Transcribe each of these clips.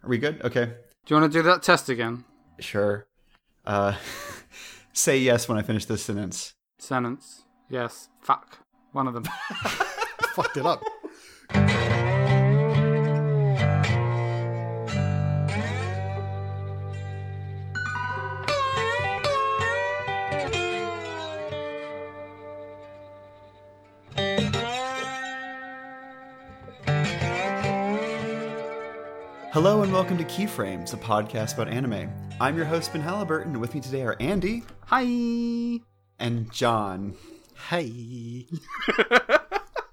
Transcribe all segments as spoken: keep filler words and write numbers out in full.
Are we good? Okay. Do you want to do that test again? Sure. Uh, say yes when I finish this sentence. Sentence. Yes. Fuck. One of them. Fucked it up. Hello and welcome to Keyframes, a podcast about anime. I'm your host, Ben Halliburton, and with me today are Andy. Hi. And John. Hey. I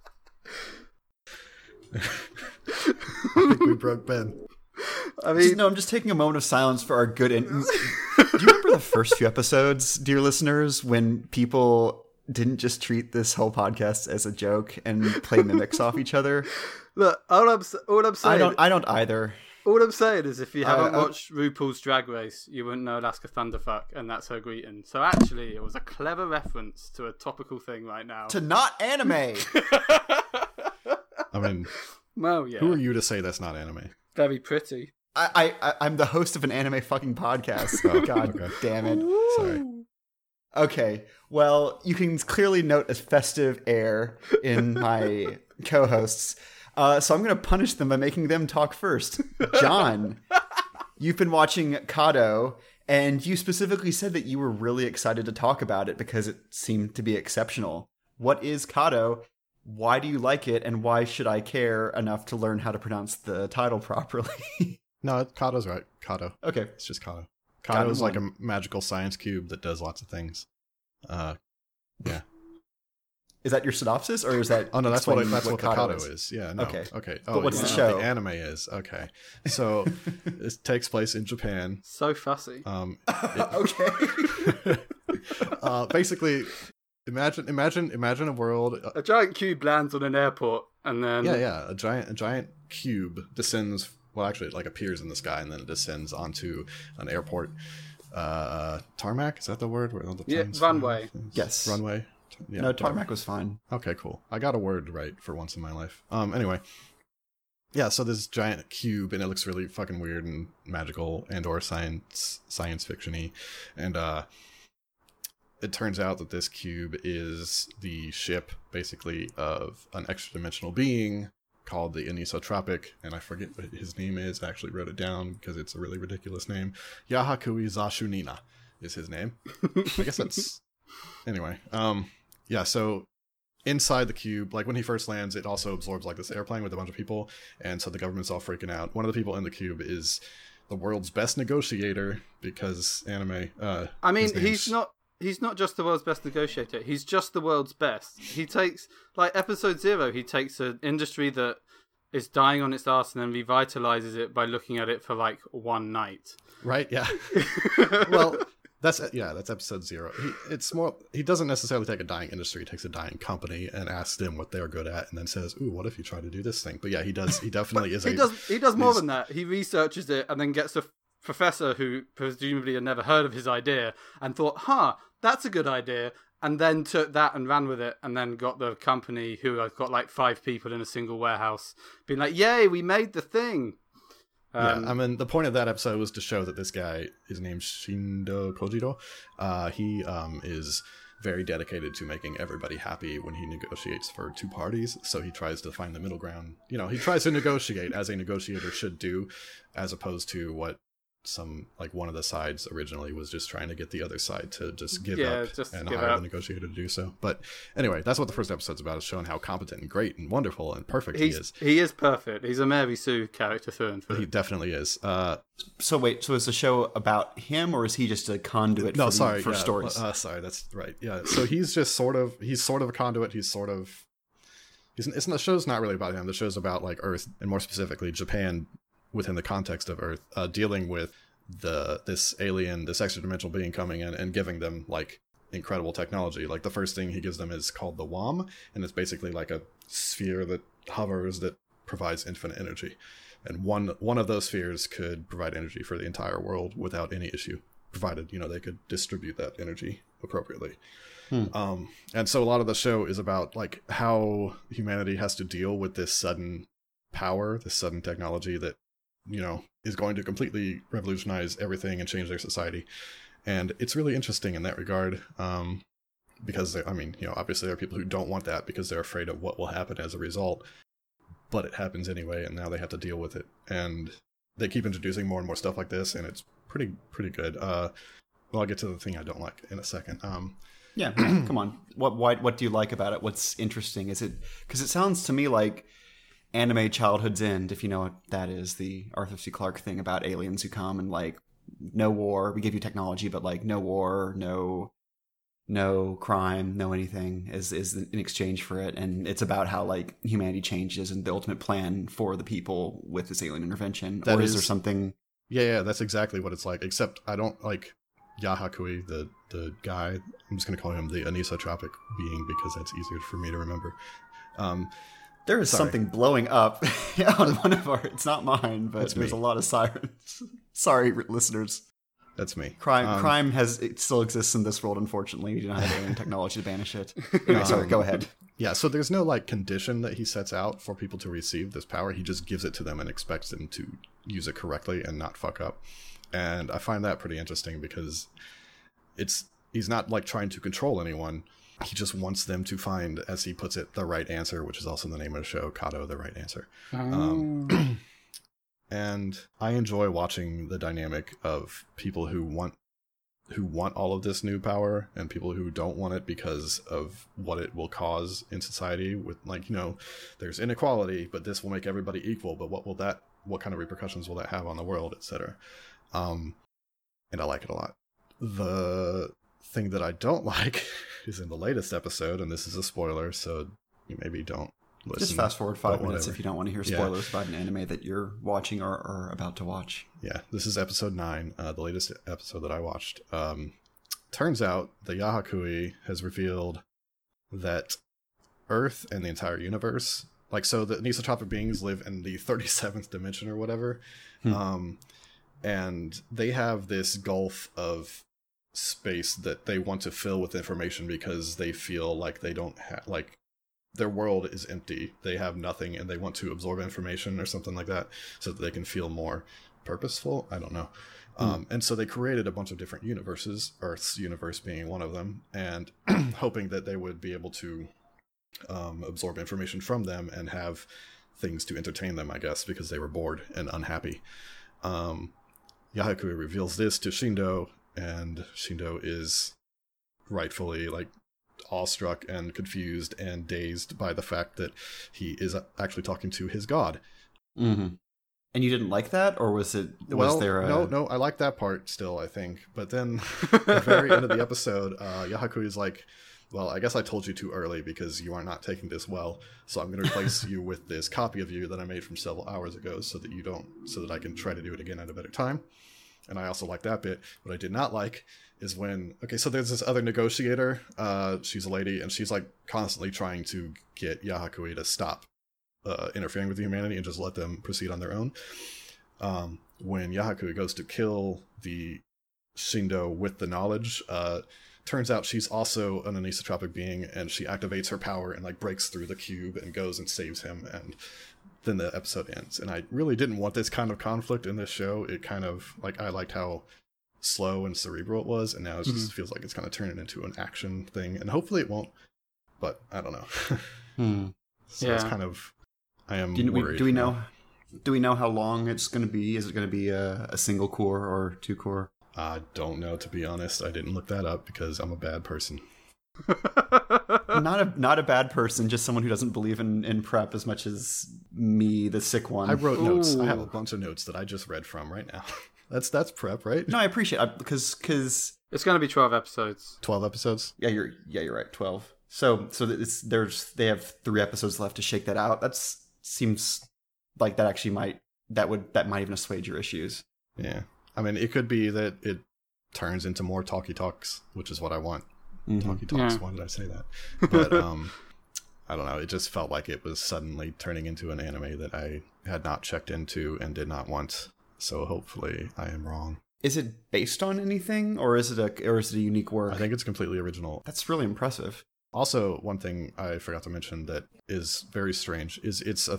think we broke Ben. I mean, just, no, I'm just taking a moment of silence for our good. In- Do you remember the first few episodes, dear listeners, when people didn't just treat this whole podcast as a joke and play mimics off each other? Look, all I'm, all I'm saying... I don't, I don't either. All I'm saying is if you haven't uh, watched RuPaul's Drag Race, you wouldn't know Alaska Thunderfuck, and that's her greeting. So actually, it was a clever reference to a topical thing right now. To not anime! I mean, well, yeah. Who are you to say that's not anime? Very pretty. I, I, I'm the host of an anime fucking podcast. Oh, God okay. damn it. Sorry. Okay, well, you can clearly note a festive air in my co-hosts. Uh, so I'm going to punish them by making them talk first. John, you've been watching Kado, and you specifically said that you were really excited to talk about it because it seemed to be exceptional. What is Kado? Why do you like it? And why should I care enough to learn how to pronounce the title properly? No, Kado's right. Kado. Okay. It's just Kado. Got Kado it is like a one. magical science cube that does lots of things. Uh, yeah. Is that your synopsis, or is that Oh no, that's what explaining that's what, the Kado Kado is. is? Yeah, no. Okay. Okay. But Oh, what's you the know show? what the anime is. Okay. So it takes place in Japan. So fussy. Um, Okay. uh, basically, imagine, imagine, imagine a world. Uh, A giant cube lands on an airport, and then... yeah, yeah. A giant, a giant cube descends. Well, actually, it like appears in the sky and then it descends onto an airport. Uh, tarmac, is that the word? Where all the Yeah, planes runway. fly? Yes. Runway. Yeah, no, whatever. tarmac was fine. Okay, cool. I got a word right for once in my life. Um, anyway. Yeah, so this giant cube, and it looks really fucking weird and magical and or science science fiction-y. And uh it turns out that this cube is the ship, basically, of an extra-dimensional being called the Anisotropic, and I forget what his name is. I actually wrote it down because it's a really ridiculous name. Yahakui Zashunina is his name. I guess that's... Anyway, um, yeah, so inside the cube, like when he first lands, it also absorbs like this airplane with a bunch of people, and so the government's all freaking out. One of the people in the cube is the world's best negotiator, because anime... Uh, I mean, his name's- he's not... He's not just the world's best negotiator. He's just the world's best. He takes, like episode zero, he takes an industry that is dying on its arse and then revitalizes it by looking at it for like one night. Right, yeah. Well, that's, yeah, that's episode zero. He, it's more, he doesn't necessarily take a dying industry. He takes a dying company and asks them what they're good at and then says, ooh, what if you try to do this thing? But yeah, he does, he definitely is he a... does. He does more he's- than that. He researches it and then gets a professor who presumably had never heard of his idea and thought, huh, that's a good idea, and then took that and ran with it, and then got the company who has got like five people in a single warehouse being like, yay, we made the thing. Um, yeah, I mean, the point of that episode was to show that this guy, his name's Shindo Kojiro, uh, he um, is very dedicated to making everybody happy when he negotiates for two parties, so he tries to find the middle ground. You know, he tries to negotiate as a negotiator should do, as opposed to what some, like one of the sides originally was just trying to get the other side to just give Yeah, up just and give hire up. the negotiator to do so. But anyway, that's what the first episode's about, is showing how competent and great and wonderful and perfect he's, he is. He is perfect. He's a Mary Sue character through and He through. definitely is. Uh, So wait, so is the show about him, or is he just a conduit no, for, sorry, for yeah, stories? Uh, sorry, that's right. Yeah, so he's just sort of he's sort of a conduit. He's sort of he's it's, the show's not really about him. The show's about like Earth, and more specifically Japan within the context of Earth, uh, dealing with the this alien, this extra dimensional being coming in and giving them like incredible technology. Like the first thing he gives them is called the W A M, and it's basically like a sphere that hovers that provides infinite energy. And one one of those spheres could provide energy for the entire world without any issue, provided, you know, they could distribute that energy appropriately. Hmm. Um, and so a lot of the show is about like how humanity has to deal with this sudden power, this sudden technology that you know, is going to completely revolutionize everything and change their society. And it's really interesting in that regard, um, because, I mean, you know, obviously there are people who don't want that because they're afraid of what will happen as a result. But it happens anyway, and now they have to deal with it. And they keep introducing more and more stuff like this, and it's pretty pretty good. Uh, well, I'll get to the thing I don't like in a second. Um, yeah, come on. What, what what do you like about it? What's interesting? Is it because it sounds to me like Anime Childhood's End, if you know what that is, the Arthur C. Clarke thing about aliens who come and like no war. We give you technology, but like no war, no no crime, no anything is is in exchange for it. And it's about how like humanity changes and the ultimate plan for the people with this alien intervention. That or is, is there something? Yeah, yeah, that's exactly what it's like. Except I don't like Yahakui, the the guy. I'm just gonna call him the anisotropic being because that's easier for me to remember. Um, There is Sorry. something blowing up on one of our. It's not mine, but That's there's me. a lot of sirens. Sorry, listeners. That's me. Crime, Um, crime has it still exists in this world. Unfortunately, we do not have alien technology to banish it. Anyway, sorry, go ahead. Yeah, so there's no like condition that he sets out for people to receive this power. He just gives it to them and expects them to use it correctly and not fuck up. And I find that pretty interesting because it's he's not like trying to control anyone. He just wants them to find, as he puts it, the right answer, which is also the name of the show, Kato, the right answer. Um, and I enjoy watching the dynamic of people who want who want all of this new power and people who don't want it because of what it will cause in society. With like, you know, there's inequality, but this will make everybody equal. But what will that? What kind of repercussions will that have on the world, et cetera. Um, and I like it a lot. The thing that I don't like is in the latest episode, and this is a spoiler, so you maybe don't listen. Just fast forward five but minutes whatever. if you don't want to hear Yeah. spoilers about an anime that you're watching or are about to watch. Yeah, this is episode nine, uh, the latest episode that I watched. Um, turns out the Yahakui has revealed that Earth and the entire universe, like, so the anisotropic beings live in the thirty-seventh dimension or whatever, Hmm. um, and they have this gulf of space that they want to fill with information because they feel like they don't have, like, their world is empty. They have nothing, and they want to absorb information or something like that so that they can feel more purposeful. I don't know. Mm. Um, and so they created a bunch of different universes, Earth's universe being one of them, and hoping that they would be able to um, absorb information from them and have things to entertain them, I guess, because they were bored and unhappy. Um, Yahakui reveals this to Shindo, and Shindo is rightfully, like, awestruck and confused and dazed by the fact that he is actually talking to his god. Mm-hmm. And you didn't like that, or was it? Was Well, there a... no, no, I like that part still, I think. But then, at the very end of the episode, uh, Yahakui is like, well, I guess I told you too early because you are not taking this well. So I'm going to replace you with this copy of you that I made from several hours ago so that you don't, so that I can try to do it again at a better time. And I also like that bit. What I did not like is when, okay, so there's this other negotiator. Uh, she's a lady, and she's like constantly trying to get Yahakui to stop uh, interfering with humanity and just let them proceed on their own. Um, when Yahakui goes to kill the Shindo with the knowledge, uh, turns out she's also an anisotropic being, and she activates her power and like breaks through the cube and goes and saves him, and then the episode ends. And I really didn't want this kind of conflict in this show. It kind of, like, I liked how slow and cerebral it was, and now it just Mhm. feels like it's kind of turning into an action thing, and hopefully it won't, but I don't know. Hmm. So it's Yeah. kind of, I am Do we, worried. do we now. know? Do we know how long it's going to be? Is it going to be a, a single core or two core? I don't know, to be honest. I didn't look that up because I'm a bad person. Not a not a bad person, just someone who doesn't believe in, in prep as much as me, the sick one. I wrote notes. I have a Ooh. bunch of notes that I just read from right now. That's that's prep, right? No, I appreciate it because because It's going to be twelve episodes. twelve episodes? yeah, you're yeah you're right, twelve. So so that it's there's they have three episodes left to shake that out. That's seems like that actually might that would that might even assuage your issues. Yeah. I mean, it could be that it turns into more talkie talks, which is what I want. Mhm. Talkie talks. Yeah. Why did I say that? But um, I don't know. It just felt like it was suddenly turning into an anime that I had not checked into and did not want. So hopefully I am wrong. Is it based on anything, or is it a or is it a unique work? I think it's completely original. that's really impressive. Also, one thing I forgot to mention that is very strange is it's a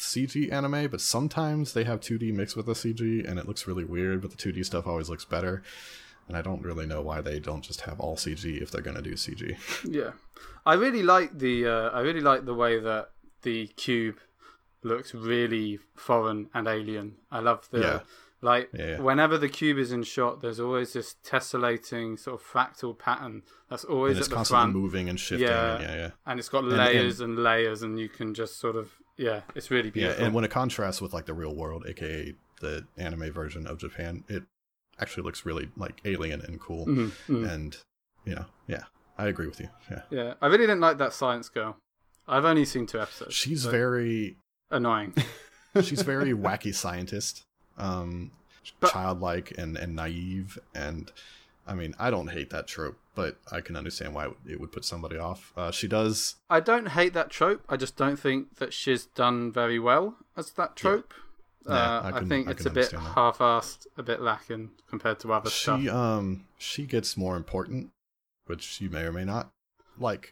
C G anime, but sometimes they have two D mixed with the C G, and it looks really weird, but the two D stuff always looks better. And I don't really know why they don't just have all C G if they're going to do C G. Yeah. I really like the uh, I really like the way that the cube looks really foreign and alien. I love the Yeah. like Yeah, yeah. whenever the cube is in shot, there's always this tessellating sort of fractal pattern that's always And it's at the constantly front. moving and shifting. Yeah. And yeah, yeah. And it's got and- layers and, layers, and you can just sort of yeah, it's really Yeah, beautiful. and when it contrasts with like the real world, aka the anime version of Japan, it actually looks really like alien and cool. Mhm, mhm. And you know, yeah, I agree with you. Yeah, Yeah, I really didn't like that science girl. I've only seen two episodes. she's but very annoying. she's very wacky scientist, um, But- childlike and and naive. And I mean, I don't hate that trope, but I can understand why it would put somebody off. Uh, she does. I don't hate that trope. I just don't think that she's done very well as that trope. Yeah, uh, I I, can- think I it's can a bit understand that. half-assed, a bit lacking compared to other She stuff. um she gets more important, which you may or may not like.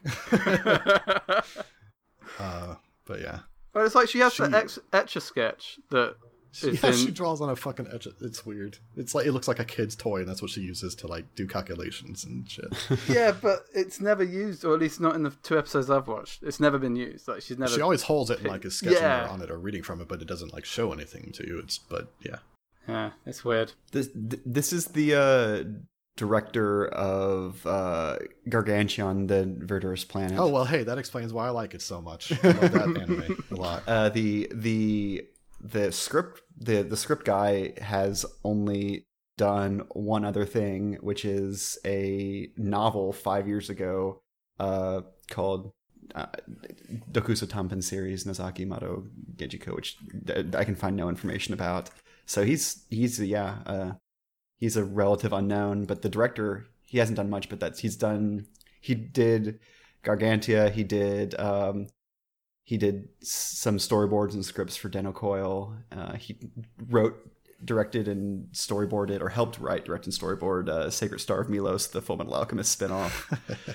uh, but yeah. Well, it's like she has She- the ex- Etch-a-Sketch that is Yeah, in... she draws on a fucking etch. It's weird. It's like it looks like a kid's toy, and that's what she uses to like do calculations and shit. Yeah, but it's never used, or at least not in the two episodes I've watched. It's never been used. Like she's never. She always holds it and like is sketching Yeah. on it or reading from it, but it doesn't like show anything to you. It's but yeah. Yeah, it's weird. This th- this is the uh, director of uh, Gargantuan, the Verdurous Planet. Oh well, hey, that explains why I like it so much. I love that anime a lot. Uh, the the the script the the script guy has only done one other thing, which is a novel five years ago uh, called uh, Dokuso Tanpen series Nozaki Mado Gejiko, which I can find no information about. So he's he's yeah uh, he's a relative unknown, but the director, he hasn't done much, but that's he's done he did Gargantia, he did um, he did some storyboards and scripts for Den Coil. Uh, he wrote, directed, and storyboarded, or helped write, direct, and storyboard uh, Sacred Star of Milos, the Full Metal Alchemist spinoff.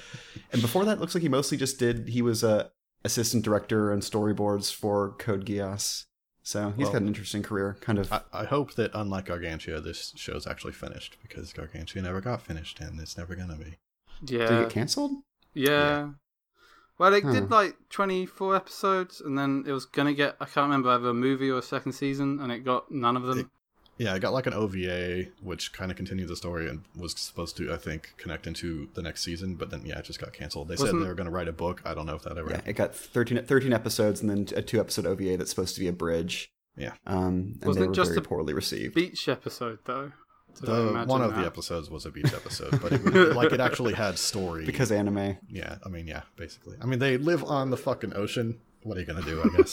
And before that, it looks like he mostly just did, he was a assistant director and storyboards for Code Geass. So he's Well, got an interesting career, kind of. I, I hope that unlike Gargantia, this show's actually finished because Gargantia never got finished and it's never gonna be. Yeah. Did it get canceled? Yeah. Yeah. Well, it Huh. did like twenty-four episodes, and then it was gonna get, I can't remember, either a movie or a second season, and it got none of them. It- Yeah, I got like an O V A, which kind of continued the story and was supposed to, I think, connect into the next season, but then, yeah, it just got canceled. They Wasn't- said they were going to write a book. I don't know if that ever Yeah, it got thirteen, thirteen episodes and then a two episode O V A that's supposed to be a bridge. Yeah. Um, and Wasn't they it were just very a poorly received. Beach episode, though. Did I The, imagine one of that? the episodes was a beach episode, but it was, like it actually had story. Because anime. Yeah, I mean, yeah, basically. I mean, they live on the fucking ocean. What are you going to do, I guess?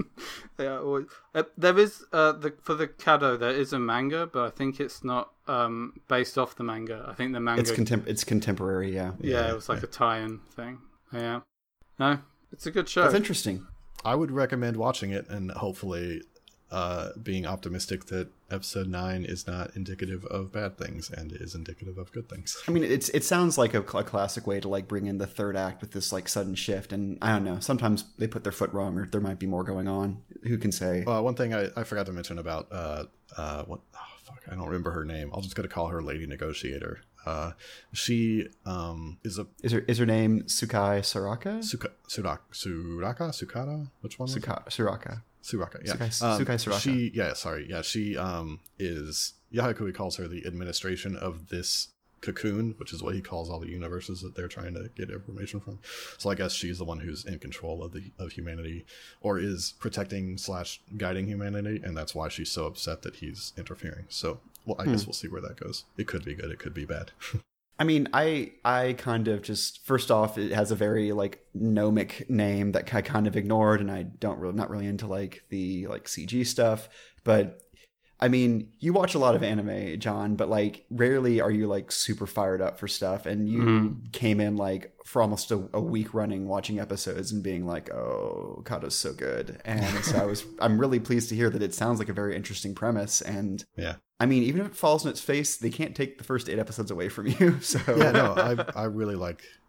Yeah, always. Uh, there is uh, the for the Kado. There is a manga, but I think it's not um, based off the manga. I think the manga. It's contem- It's contemporary, yeah. yeah, Yeah, it was like yeah. a tie-in thing. Yeah. No, it's a good show. That's interesting. I would recommend watching it and hopefully uh, being optimistic that episode nine is not indicative of bad things and is indicative of good things. I mean, it's it sounds like a, cl- a classic way to like bring in the third act with this like sudden shift, and I don't know. Sometimes they put their foot wrong, or there might be more going on. Who can say? Uh, one thing I, I forgot to mention about uh, uh, what oh, fuck I don't remember her name. I'll just gonna call her Lady Negotiator. Uh, she um, is a Is her is her name Sukai Suraka? Suka, Suraka Suraka Sukata. Which one? was it? Suka, Suraka. Suraka, yeah. Sukai- Um, Sukai Suraka. She, yeah, sorry, yeah. She um is Yahakui calls her the administration of this cocoon, which is what he calls all the universes that they're trying to get information from. So I guess she's the one who's in control of the of humanity, or is protecting slash guiding humanity, and that's why she's so upset that he's interfering. So, well, I Hmm. guess we'll see where that goes. It could be good. It could be bad. I mean, I I kind of just first off, it has a very like gnomic name that I kind of ignored, and I don't really not really into like the like C G stuff. But I mean, you watch a lot of anime, John, but like rarely are you like super fired up for stuff. And you Mhm. came in like for almost a, a week running watching episodes and being like, "Oh, Kado's so good." And so I was I'm really pleased to hear that it sounds like a very interesting premise. And Yeah. I mean, even if it falls on its face, they can't take the first eight episodes away from you. So Yeah, no, I I really like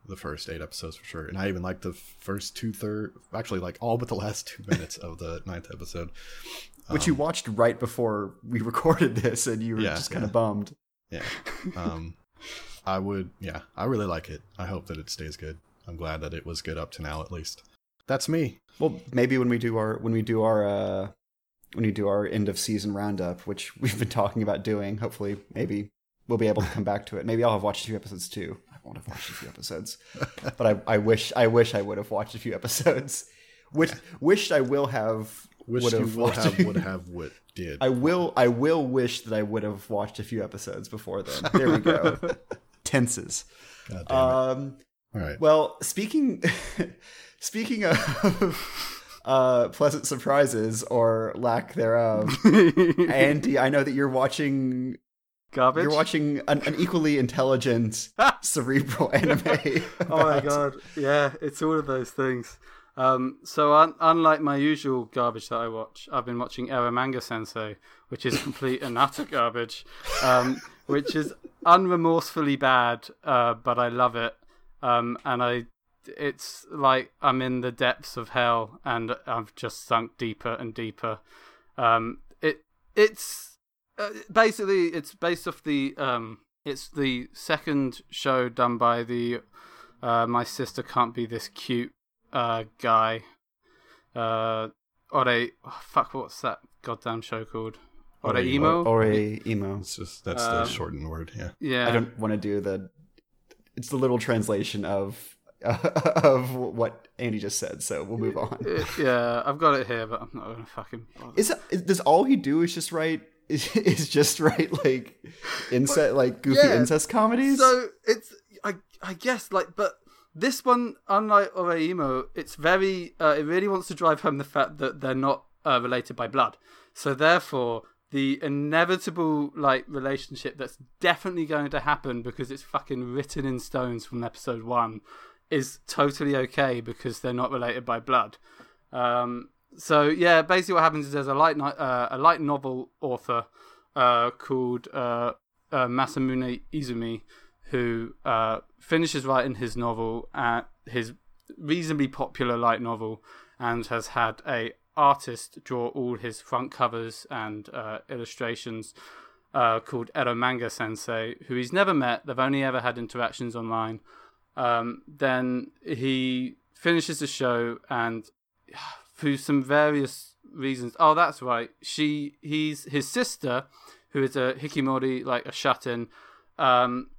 the first eight episodes for sure, and I even like the first two third, actually like all but the last two minutes of the ninth episode, which um, you watched right before we recorded this, and you were yeah, just kind of yeah. bummed. Yeah, um, I would. Yeah, I really like it. I hope that it stays good. I'm glad that it was good up to now, at least. That's me. Well, maybe when we do our when we do our uh, when we do our end of season roundup, which we've been talking about doing, hopefully, maybe we'll be able to come back to it. Maybe I'll have watched a few episodes too. I won't have watched a few episodes, but I, I wish I wish I would have watched a few episodes. Which wished I will have. Wish would you have will watched- have would have would did. I will. I will wish that I would have watched a few episodes before then. There we go. Tenses. God damn it. Um. All right. Well, speaking speaking of uh, pleasant surprises or lack thereof, Andy, I know that you're watching. Garbage. You're watching an, an equally intelligent, cerebral anime. Oh my about- god! Yeah, it's all of those things. Um, so un- unlike my usual garbage that I watch, I've been watching Eromanga Sensei, which is complete and utter garbage, um, which is unremorsefully bad, uh, but I love it. Um, and I, it's like I'm in the depths of hell, and I've just sunk deeper and deeper. Um, it it's uh, basically it's based off the um, it's the second show done by the uh, My Sister Can't Be This Cute uh, guy. Uh, Ore, oh, fuck, what's that goddamn show called? Oreimo? Or a emo. It's just that's Um, the shortened word. Yeah. Yeah. I don't want to do the. It's the little translation of of what Andy just said. So we'll move on. It- yeah, I've got it here, but I'm not gonna fucking bother. Is, that, is does all he do is just write is, is just write like incest like goofy yeah, incest comedies? So it's I I guess like, but this one, unlike Oreimo, it's very uh, it really wants to drive home the fact that they're not uh, related by blood. So therefore, the inevitable like relationship that's definitely going to happen because it's fucking written in stones from episode one is totally okay because they're not related by blood. Um, so yeah, basically what happens is there's a light no- uh, a light novel author uh, called uh, uh, Masamune Izumi who uh, finishes writing his novel, uh, his reasonably popular light novel, and has had a artist draw all his front covers and uh, illustrations uh, called Eromanga Sensei, who he's never met. They've only ever had interactions online. Um, then he finishes the show, and through some various reasons, oh, that's right, she, he's his sister, who is a hikimori, like a shut-in, um,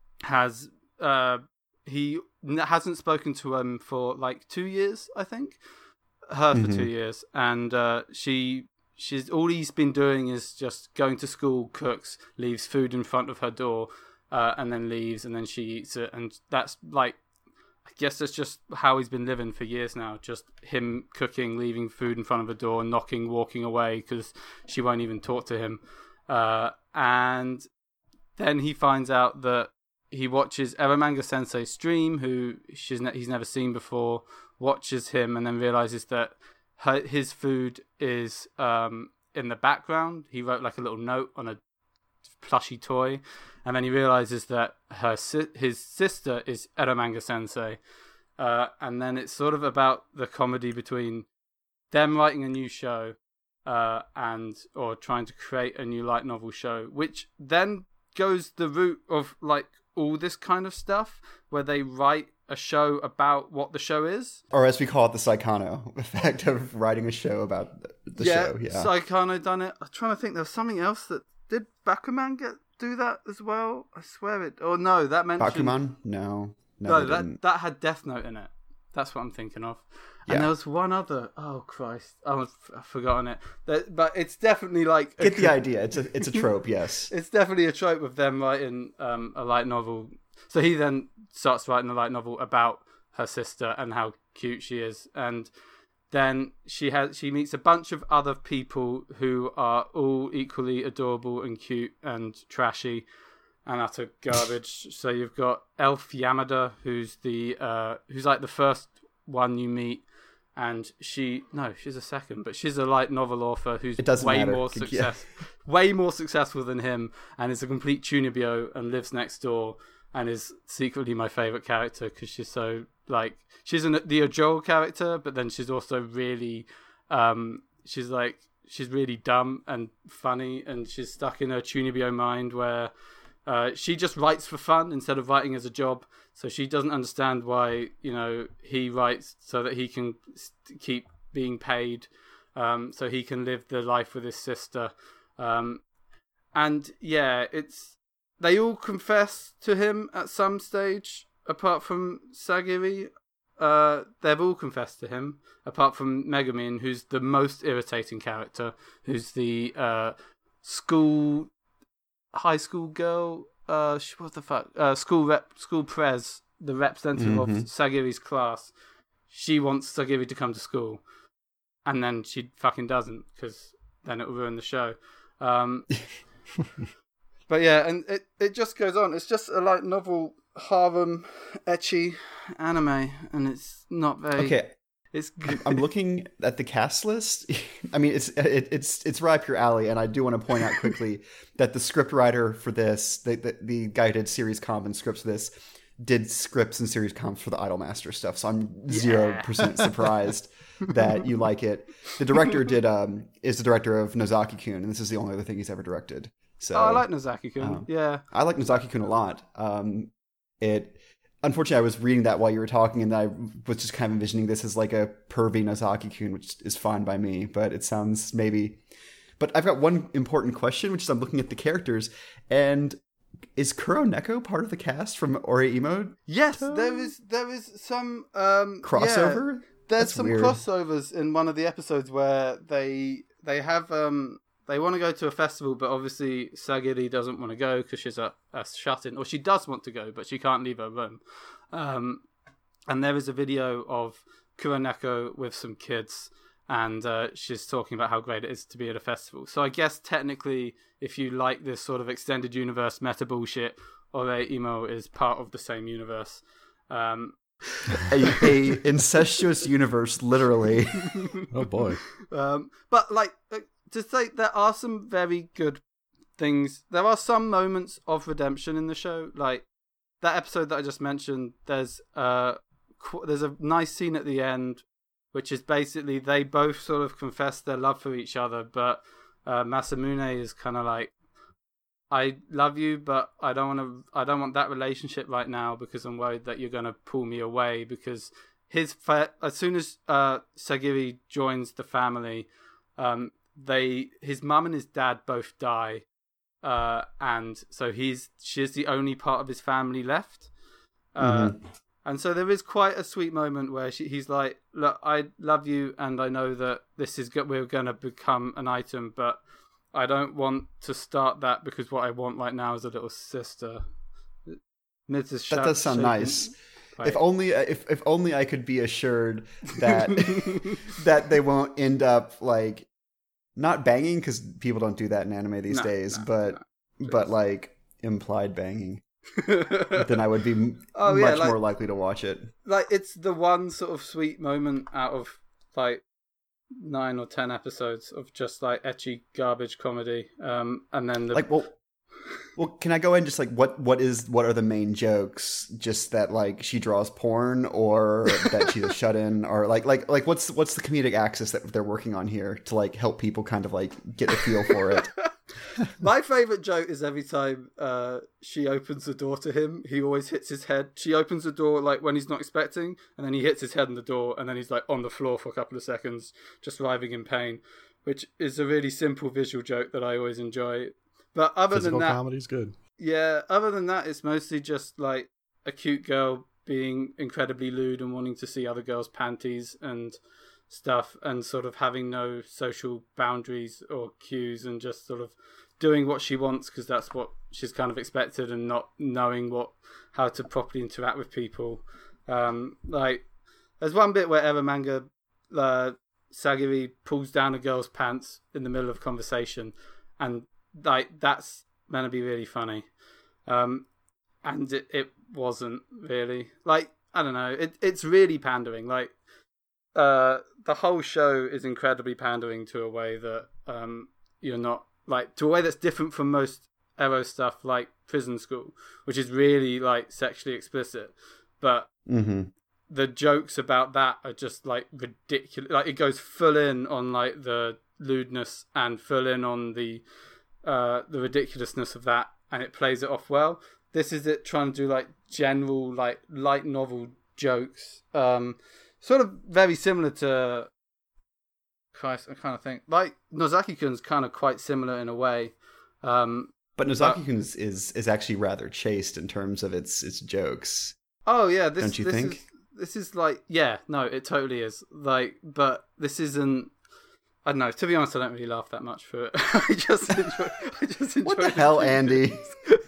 has uh, he hasn't spoken to him for like two years, I think. Her for Mhm. two years, and uh, she she's all he's been doing is just going to school, cooks, leaves food in front of her door, uh, and then leaves, and then she eats it, and that's like, I guess that's just how he's been living for years now. Just him cooking, leaving food in front of her door, knocking, walking away because she won't even talk to him, uh, and then he finds out that he watches Eromanga Sensei stream, who she's ne- he's never seen before. Watches him and then realizes that her, his food is um, in the background. He wrote like a little note on a plushy toy, and then he realizes that her si- his sister is Eromanga Sensei, uh, and then it's sort of about the comedy between them writing a new show uh, and or trying to create a new light novel show, which then goes the route of like all this kind of stuff where they write a show about what the show is, or as we call it, the Saikano effect of writing a show about the, the yeah, show. Yeah, Saikano done it. I'm trying to think. There was something else that did Bakuman get do that as well. I swear it. Or no, that mentioned Bakuman. No, no, No, they that didn't. that had Death Note in it. That's what I'm thinking of. And Yeah. there was one other. Oh Christ, oh, I've forgotten it. That, but it's definitely like a Get the idea. It's a it's a trope. Yes. It's definitely a trope of them writing um, a light novel. So he then starts writing a light novel about her sister and how cute she is, and then she has she meets a bunch of other people who are all equally adorable and cute and trashy and utter garbage. So you've got Elf Yamada, who's the uh, who's like the first one you meet. And she, no, she's a second, but she's a light novel author who's It doesn't way matter. more success, way more successful than him, and is a complete Chunibyo and lives next door. and is secretly my favorite character because she's so like she's an, the Ajol character, but then she's also really um, she's like she's really dumb and funny, and she's stuck in her Chunibyo mind where uh, she just writes for fun instead of writing as a job. So she doesn't understand why you know he writes so that he can st- keep being paid, um, so he can live the life with his sister. Um, and yeah, it's. They all confess to him at some stage, apart from Sagiri. Uh, they've all confessed to him, apart from Megumin, who's the most irritating character, who's the uh, school, high school girl, uh, what the fuck, uh, school rep, school prez, the representative mm-hmm. of Sagiri's class. She wants Sagiri to come to school, and then she fucking doesn't, because then it will ruin the show. Um... But yeah, and it, it just goes on. It's just a light novel, harem, ecchi anime, and it's not very. Okay, it's. I'm, I'm looking at the cast list. I mean, it's it, it's it's right up your alley, and I do want to point out quickly that the script writer for this, the the, the guy who did series comp and scripts for this, did scripts and series comps for the Idolmaster stuff. So I'm zero yeah. percent surprised that you like it. The director did um is the director of Nozaki-kun, and this is the only other thing he's ever directed. So, oh, I like Nozaki-kun. Um, yeah, I like Nozaki-kun a lot. Um, it unfortunately I was reading that while you were talking, and I was just kind of envisioning this as like a pervy Nozaki-kun, which is fine by me. But it sounds maybe. But I've got one important question, which is I'm looking at the characters, and is Kuroneko part of the cast from Oreimo? Yes, there is. There is some um, crossover. Yeah, there's That's some weird. crossovers in one of the episodes where they they have. Um, They want to go to a festival, but obviously Sagiri doesn't want to go because she's a, a shut-in. Or she does want to go, but she can't leave her room. Um, and there is a video of Kuroneko with some kids, and uh, she's talking about how great it is to be at a festival. So I guess technically, if you like this sort of extended universe meta bullshit, Oreimo is part of the same universe. Um, a, a incestuous universe, literally. Oh boy. Um, but like... To say there are some very good things. There are some moments of redemption in the show, like that episode that I just mentioned. There's uh, there's a nice scene at the end, which is basically they both sort of confess their love for each other, but uh, Masamune is kind of like, "I love you, but I don't want to. I don't want that relationship right now because I'm worried that you're gonna pull me away." Because his fa- as soon as uh, Sagiri joins the family, um. They his mum and his dad both die, uh, and so he's she's the only part of his family left, uh, mm-hmm. and so there is quite a sweet moment where she, he's like, "Look, I love you, and I know that this is go- we're going to become an item, but I don't want to start that because what I want right now is a little sister." Missus That does sound shaking. Nice. Right. If only if if only I could be assured that that they won't end up like. Not banging, because people don't do that in anime these no, days, no, but no, but like implied banging. Then I would be oh, much yeah, like, more likely to watch it. Like it's the one sort of sweet moment out of like nine or ten episodes of just like ecchi garbage comedy, um, and then the... like well. Well, can I go in just like what what is what are the main jokes? Just that like she draws porn, or that she's a shut-in, or like like like what's what's the comedic axis that they're working on here to like help people kind of like get a feel for it? My favorite joke is every time uh, she opens the door to him, he always hits his head. She opens the door like when he's not expecting, and then he hits his head on the door, and then he's like on the floor for a couple of seconds, just writhing in pain, which is a really simple visual joke that I always enjoy. But other Physical than that, comedy's good. Yeah, other than that, it's mostly just like a cute girl being incredibly lewd and wanting to see other girls' panties and stuff, and sort of having no social boundaries or cues, and just sort of doing what she wants because that's what she's kind of expected, and not knowing what how to properly interact with people. Um, like, there's one bit where Eromanga uh, Sagiri pulls down a girl's pants in the middle of a conversation, and like that's meant to be really funny, um, and it, it wasn't really. Like, I don't know, it it's really pandering. Like, uh, the whole show is incredibly pandering to a way that um, you're not like to a way that's different from most ero stuff like Prison School, which is really like sexually explicit, but Mm-hmm. the jokes about that are just like ridiculous. Like it goes full in on like the lewdness and full in on the uh, the ridiculousness of that, and it plays it off well. This is it trying to do like general like light novel jokes, um, sort of very similar to. Christ, I kind of think like Nozaki-kun's kind of quite similar in a way. Um, But Nozaki-kun is, is is actually rather chaste in terms of its its jokes. Oh yeah, this Don't you this think? is this is like yeah, no, it totally is. Like, but this isn't. I don't know. To be honest, I don't really laugh that much for it. I just enjoy. I just enjoy. What the hell, Andy?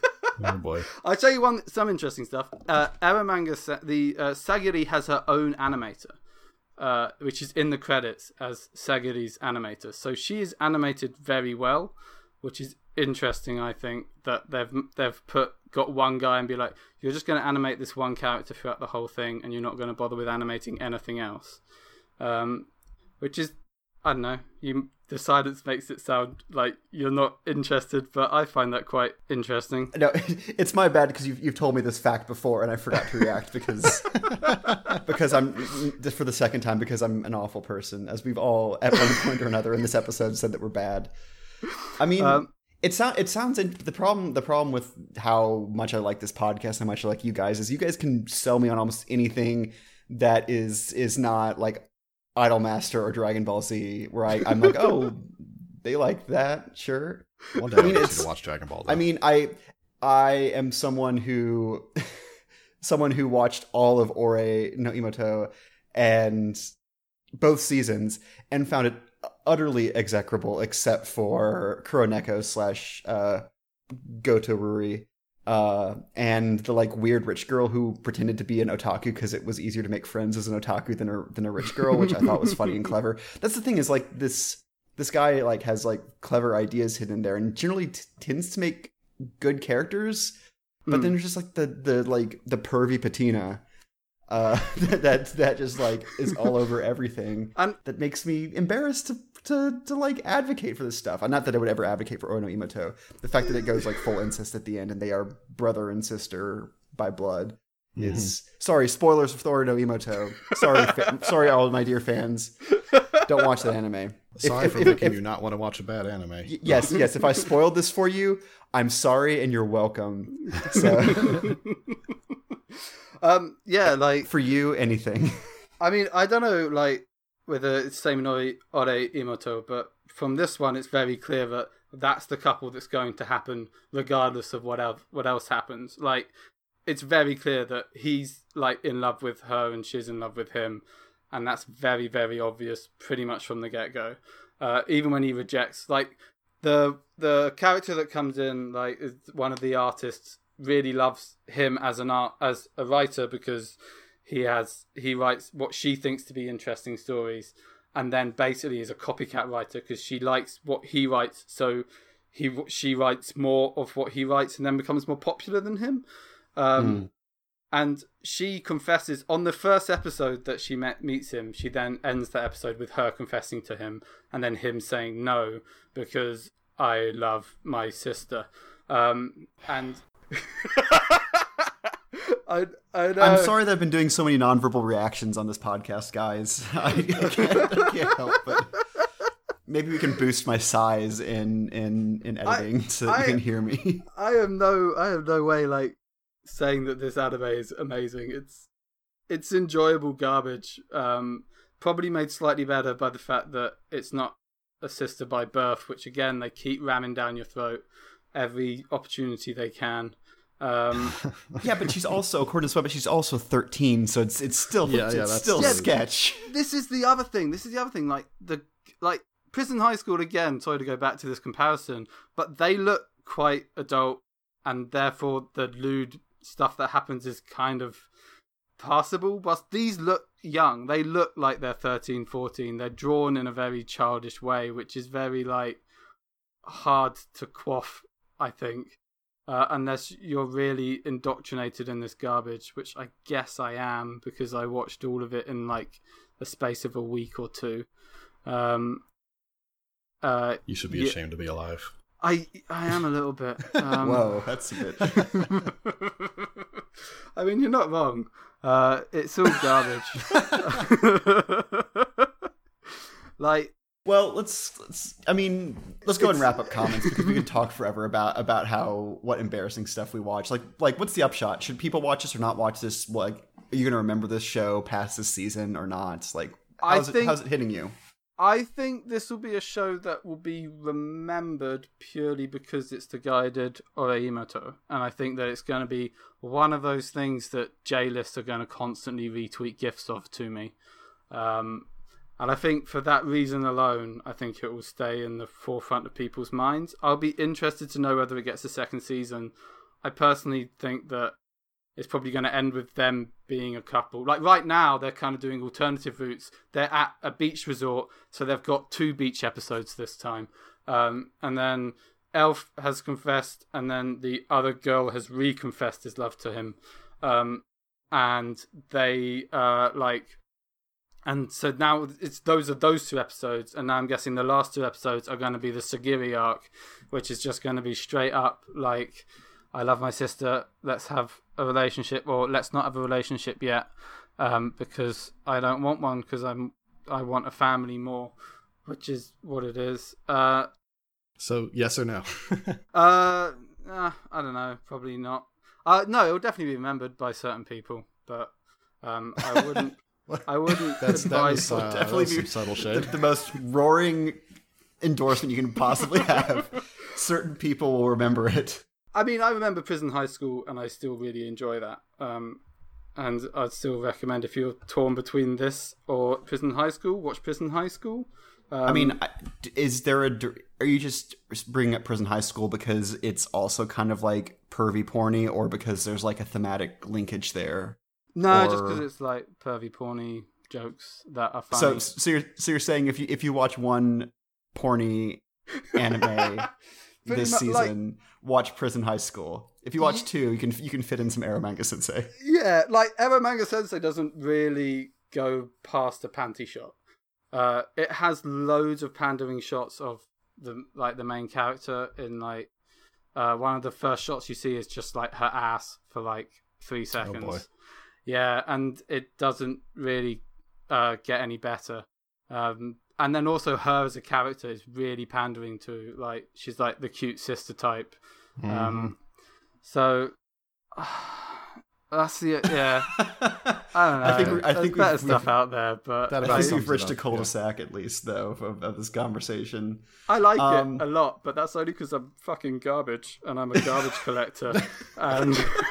Oh boy. I'll tell you one some interesting stuff. Uh, Eromanga, Sa- the uh, Sagiri has her own animator, uh, which is in the credits as Sagiri's animator. So she is animated very well, which is interesting. I think that they've they've put got one guy and be like, you're just going to animate this one character throughout the whole thing, and you're not going to bother with animating anything else. Um, which is, I don't know. You the silence makes it sound like you're not interested, but I find that quite interesting. No, it's my bad because you've you've told me this fact before, and I forgot to react because because I'm just for the second time because I'm an awful person, as we've all at one point or another in this episode said that we're bad. I mean, um, it sounds it sounds the problem the problem with how much I like this podcast, how much I like you guys, is you guys can sell me on almost anything that is is not like Idolmaster or Dragon Ball Z, where I, I'm like, oh, they like that, sure. One day I mean, I it's, to watch Dragon Ball. Though. I mean, I I am someone who someone who watched all of Ore no Imoto and both seasons and found it utterly execrable, except for Kuroneko slash uh, Goto Ruri. Uh, and the like weird rich girl who pretended to be an otaku because it was easier to make friends as an otaku than a than a rich girl, which I thought was funny and clever. That's the thing is like this this guy like has like clever ideas hidden in there and generally t- tends to make good characters, but mm. then there's just like the the like the pervy patina uh, that that just like is all over everything. And that makes me embarrassed to. To, to like advocate for this stuff. Not that I would ever advocate for Ono Imoto. The fact that it goes like full incest at the end and they are brother and sister by blood is mm-hmm. sorry. Spoilers for Ono Imoto. Sorry, fa- sorry, all of my dear fans. Don't watch that anime. Sorry if, for if, making if, you not want to watch a bad anime. Y- yes, yes. If I spoiled this for you, I'm sorry and you're welcome. So, um, yeah, like for you, anything. I mean, I don't know, like. Whether it's same in Ore, Ore Imoto, but from this one, it's very clear that that's the couple that's going to happen, regardless of what else what else happens. Like, it's very clear that he's like in love with her and she's in love with him, and that's very very obvious, pretty much from the get go. Uh, even when he rejects, like the the character that comes in, like is one of the artists, really loves him as an art as a writer because. He has he writes what she thinks to be interesting stories, and then basically is a copycat writer because she likes what he writes. So he she writes more of what he writes, and then becomes more popular than him. Um, mm. And she confesses on the first episode that she met meets him. She then ends the episode with her confessing to him, and then him saying no because I love my sister. Um, and. I, I know. I'm sorry that I've been doing so many nonverbal reactions on this podcast, guys. I, I, can't, I can't help but maybe we can boost my size in in, in editing I, so that I, you can hear me. I am no, I have no way like saying that this anime is amazing. It's it's enjoyable garbage. Um, probably made slightly better by the fact that it's not a sister by birth, which again they keep ramming down your throat every opportunity they can. Um, yeah, but she's also, according to Sweat, she's also thirteen, so it's it's still yeah, it's yeah, that's still yeah, sketch. This is the other thing. This is the other thing. Like the like Prison High School again. Sorry to go back to this comparison, but they look quite adult, and therefore the lewd stuff that happens is kind of passable. But these look young. They look like they're thirteen, fourteen. They're drawn in a very childish way, which is very like hard to quaff, I think. Uh, unless you're really indoctrinated in this garbage, which I guess I am because I watched all of it in like the space of a week or two. Um, uh, you should be yeah, ashamed to be alive. I I am a little bit. Um, Whoa, that's a bit. I mean, you're not wrong. Uh, it's all garbage. Like, well, let's, let's. I mean, let's go and wrap up comments because we could talk forever about about how what embarrassing stuff we watch. Like, like what's the upshot? Should people watch this or not watch this? Like, are you gonna remember this show past this season or not? Like, how's I it think, how's it hitting you? I think this will be a show that will be remembered purely because it's the guy who did Oreimoto. And I think that it's going to be one of those things that J-lists are going to constantly retweet gifs of to me. Um, and I think for that reason alone, I think it will stay in the forefront of people's minds. I'll be interested to know whether it gets a second season. I personally think that it's probably going to end with them being a couple. Like right now, they're kind of doing alternative routes. They're at a beach resort, so they've got two beach episodes this time. Um, and then Elf has confessed, and then the other girl has reconfessed his love to him. Um, and they uh, like, and so now it's those are those two episodes, and now I'm guessing the last two episodes are going to be the Sagiri arc, which is just going to be straight up like, I love my sister, let's have a relationship, or let's not have a relationship yet, um, because I don't want one, because I'm I want a family more, which is what it is. Uh, so yes or no? uh, uh, I don't know, probably not. Uh, no, it will definitely be remembered by certain people, but um, I wouldn't. I wouldn't That's that advise. was, uh, Definitely that was be some subtle the, shade. the most roaring endorsement you can possibly have. Certain people will remember it. I mean, I remember Prison High School, and I still really enjoy that. Um, and I'd still recommend, if you're torn between this or Prison High School, watch Prison High School. Um, I mean, I- is there a? Are you just bringing up Prison High School because it's also kind of like pervy porny, or because there's like a thematic linkage there? no, or- just because it's like pervy, porny jokes that are funny. So, so you're so you're saying if you if you watch one porny anime Pretty this mu- season, like- watch Prison High School. If you watch two, you can you can fit in some Eromanga Sensei. Yeah, like Eromanga Sensei doesn't really go past a panty shot. Uh, it has loads of pandering shots of the like the main character. In like uh, one of the first shots you see is just like her ass for like three seconds. boy. Yeah, and it doesn't really uh, get any better. Um, and then also her as a character is really pandering to, like, she's like the cute sister type. Mhm. Um, so that's the yeah. I don't know. I think we're- I There's think better we've- stuff we've- out there, but That I about think sums we've it reached a up, cul-de-sac at least, though, of, of this conversation. I like Um, it a lot. But that's only because I'm fucking garbage and I'm a garbage collector, and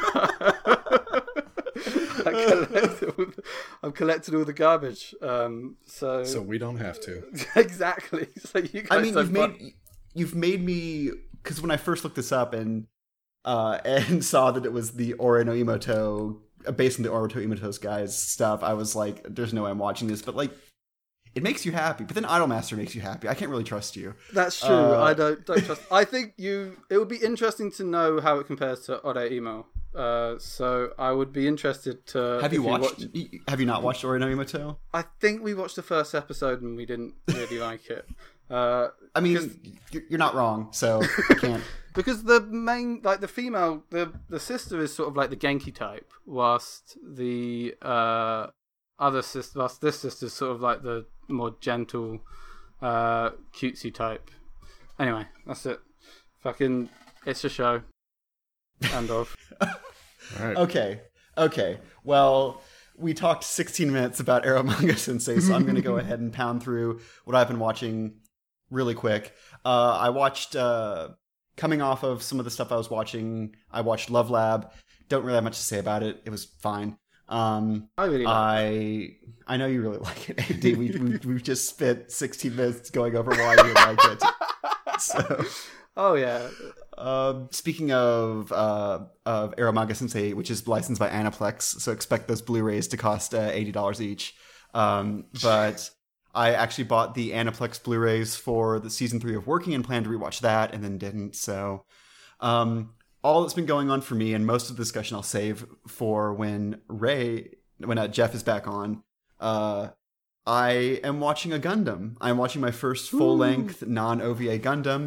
I collect all the, I've collected all the garbage. Um, so So we don't have to. exactly. So you guys I mean, don't you've made you've made me because when I first looked this up and uh, and saw that it was the Ore no Imoto, uh, based on the Ore no Imoto's guys stuff, I was like, "There's no way I'm watching this." But like, it makes you happy. But then Idolmaster makes you happy. I can't really trust you. That's true. Uh, I don't don't trust. I think you. It would be interesting to know how it compares to Oreimo. Uh, so I would be interested to. Have you if watched? watch- y- Have you not watched Ore no Imoto? I think we watched the first episode and we didn't really like it. Uh, I mean, you're you're not wrong. So I can't. because the main, like the female, the the sister is sort of like the Genki type, whilst the uh, other sister, whilst this sister's sort of like the more gentle, uh, cutesy type. Anyway, that's it. Fucking, it's a show. End of. All right. Okay. Okay. Well, we talked sixteen minutes about Eromanga Sensei, so I'm going to go ahead and pound through what I've been watching really quick. Uh, I watched, uh, coming off of some of the stuff I was watching, I watched Love Lab. Don't really have much to say about it. It was fine. Um, I really like I I know you really like it, A D. We, we, we've just spent sixteen minutes going over why you like it. So... Oh yeah. Um, speaking of uh, of Eromanga Sensei, which is licensed by Aniplex, so expect those Blu-rays to cost uh, eighty dollars each. Um, but I actually bought the Aniplex Blu-rays for the season three of Working and planned to rewatch that, and then didn't. So um, all that's been going on for me, and most of the discussion I'll save for when Ray, when uh, Jeff is back on. Uh, I am watching a Gundam. I'm watching my first full-length non-O V A Gundam.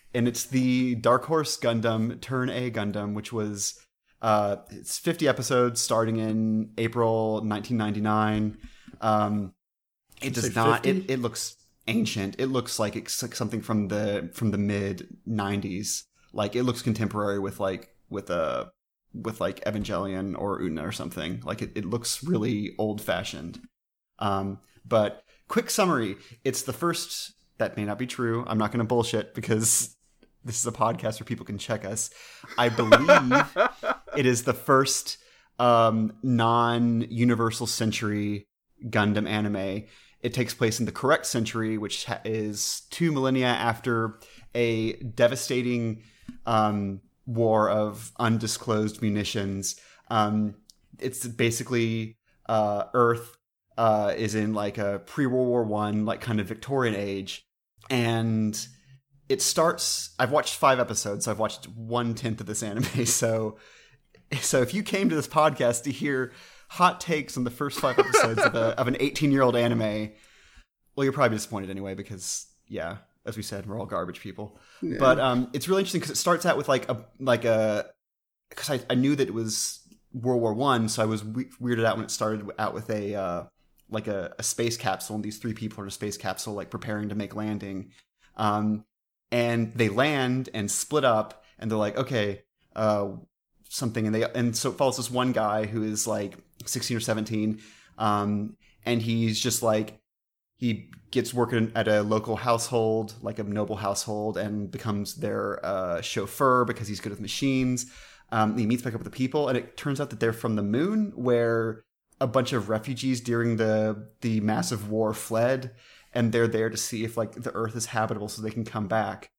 and it's the Dark Horse Gundam Turn A Gundam, which was uh, it's fifty episodes starting in April nineteen ninety-nine. Um, it does not. It, it looks ancient. It looks like it's like something from the from the mid nineties. Like it looks contemporary with like with a with like Evangelion or Utena or something. Like it, it looks really old fashioned. Um, but quick summary: it's the first. That may not be true. I'm not going to bullshit because this is a podcast where people can check us. I believe it is the first um, non-Universal Century Gundam anime. It takes place in the correct century, which ha- is two millennia after a devastating um, war of undisclosed munitions. Um, it's basically uh, Earth uh, is in like a pre-World War One, like kind of Victorian age. And it starts, I've watched five episodes, so I've watched one-tenth of this anime. So, so if you came to this podcast to hear hot takes on the first five episodes of, a, of an eighteen-year-old anime, well, you're probably disappointed anyway because, yeah, as we said, we're all garbage people. Yeah. But um, it's really interesting because it starts out with like a, like a, because I, I knew that it was World War One, so I was we- weirded out when it started out with a, uh, like a, a space capsule, and these three people are in a space capsule, like preparing to make landing. Um, and they land and split up, and they're like, okay, uh, something. And they, and so it follows this one guy who is like sixteen or seventeen. Um, and he's just like, he gets working at a local household, like a noble household, and becomes their, uh, chauffeur because he's good with machines. Um, he meets back up with the people, and it turns out that they're from the moon, where a bunch of refugees during the the massive war fled, and they're there to see if like the Earth is habitable so they can come back.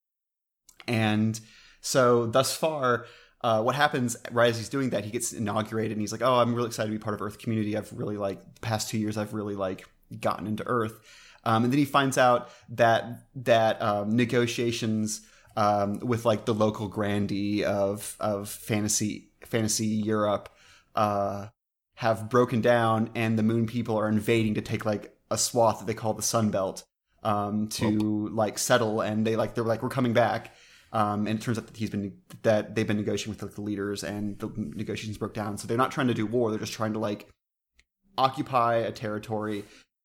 And so thus far, uh, what happens right as he's doing that, he gets inaugurated and he's like, oh, I'm really excited to be part of Earth community. I've really like the past two years, I've really like gotten into Earth. Um, and then he finds out that that um, negotiations um, with like the local grandee of of fantasy fantasy Europe uh, have broken down, and the moon people are invading to take like a swath that they call the Sun Belt um, to oh. like settle, and they like they're like we're coming back, um, and it turns out that he's been that they've been negotiating with like, the leaders, and the negotiations broke down. So they're not trying to do war; they're just trying to like occupy a territory,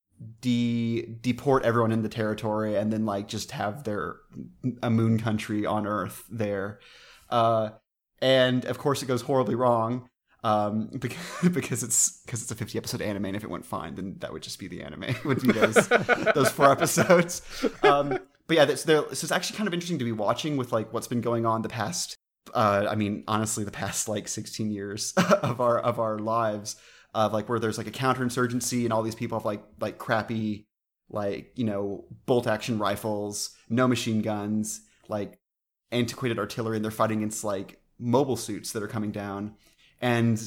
de deport everyone in the territory, and then like just have their a moon country on Earth there. Uh, and of course, it goes horribly wrong. Um, because, because it's because it's a fifty episode anime, and if it went fine, then that would just be the anime. It would be those those four episodes. Um, but yeah, this, this is actually kind of interesting to be watching with like what's been going on the past. Uh, I mean, honestly, the past like sixteen years of our of our lives, of like where there's like a counterinsurgency, and all these people have like like crappy like you know bolt action rifles, no machine guns, like antiquated artillery, and they're fighting against like mobile suits that are coming down. And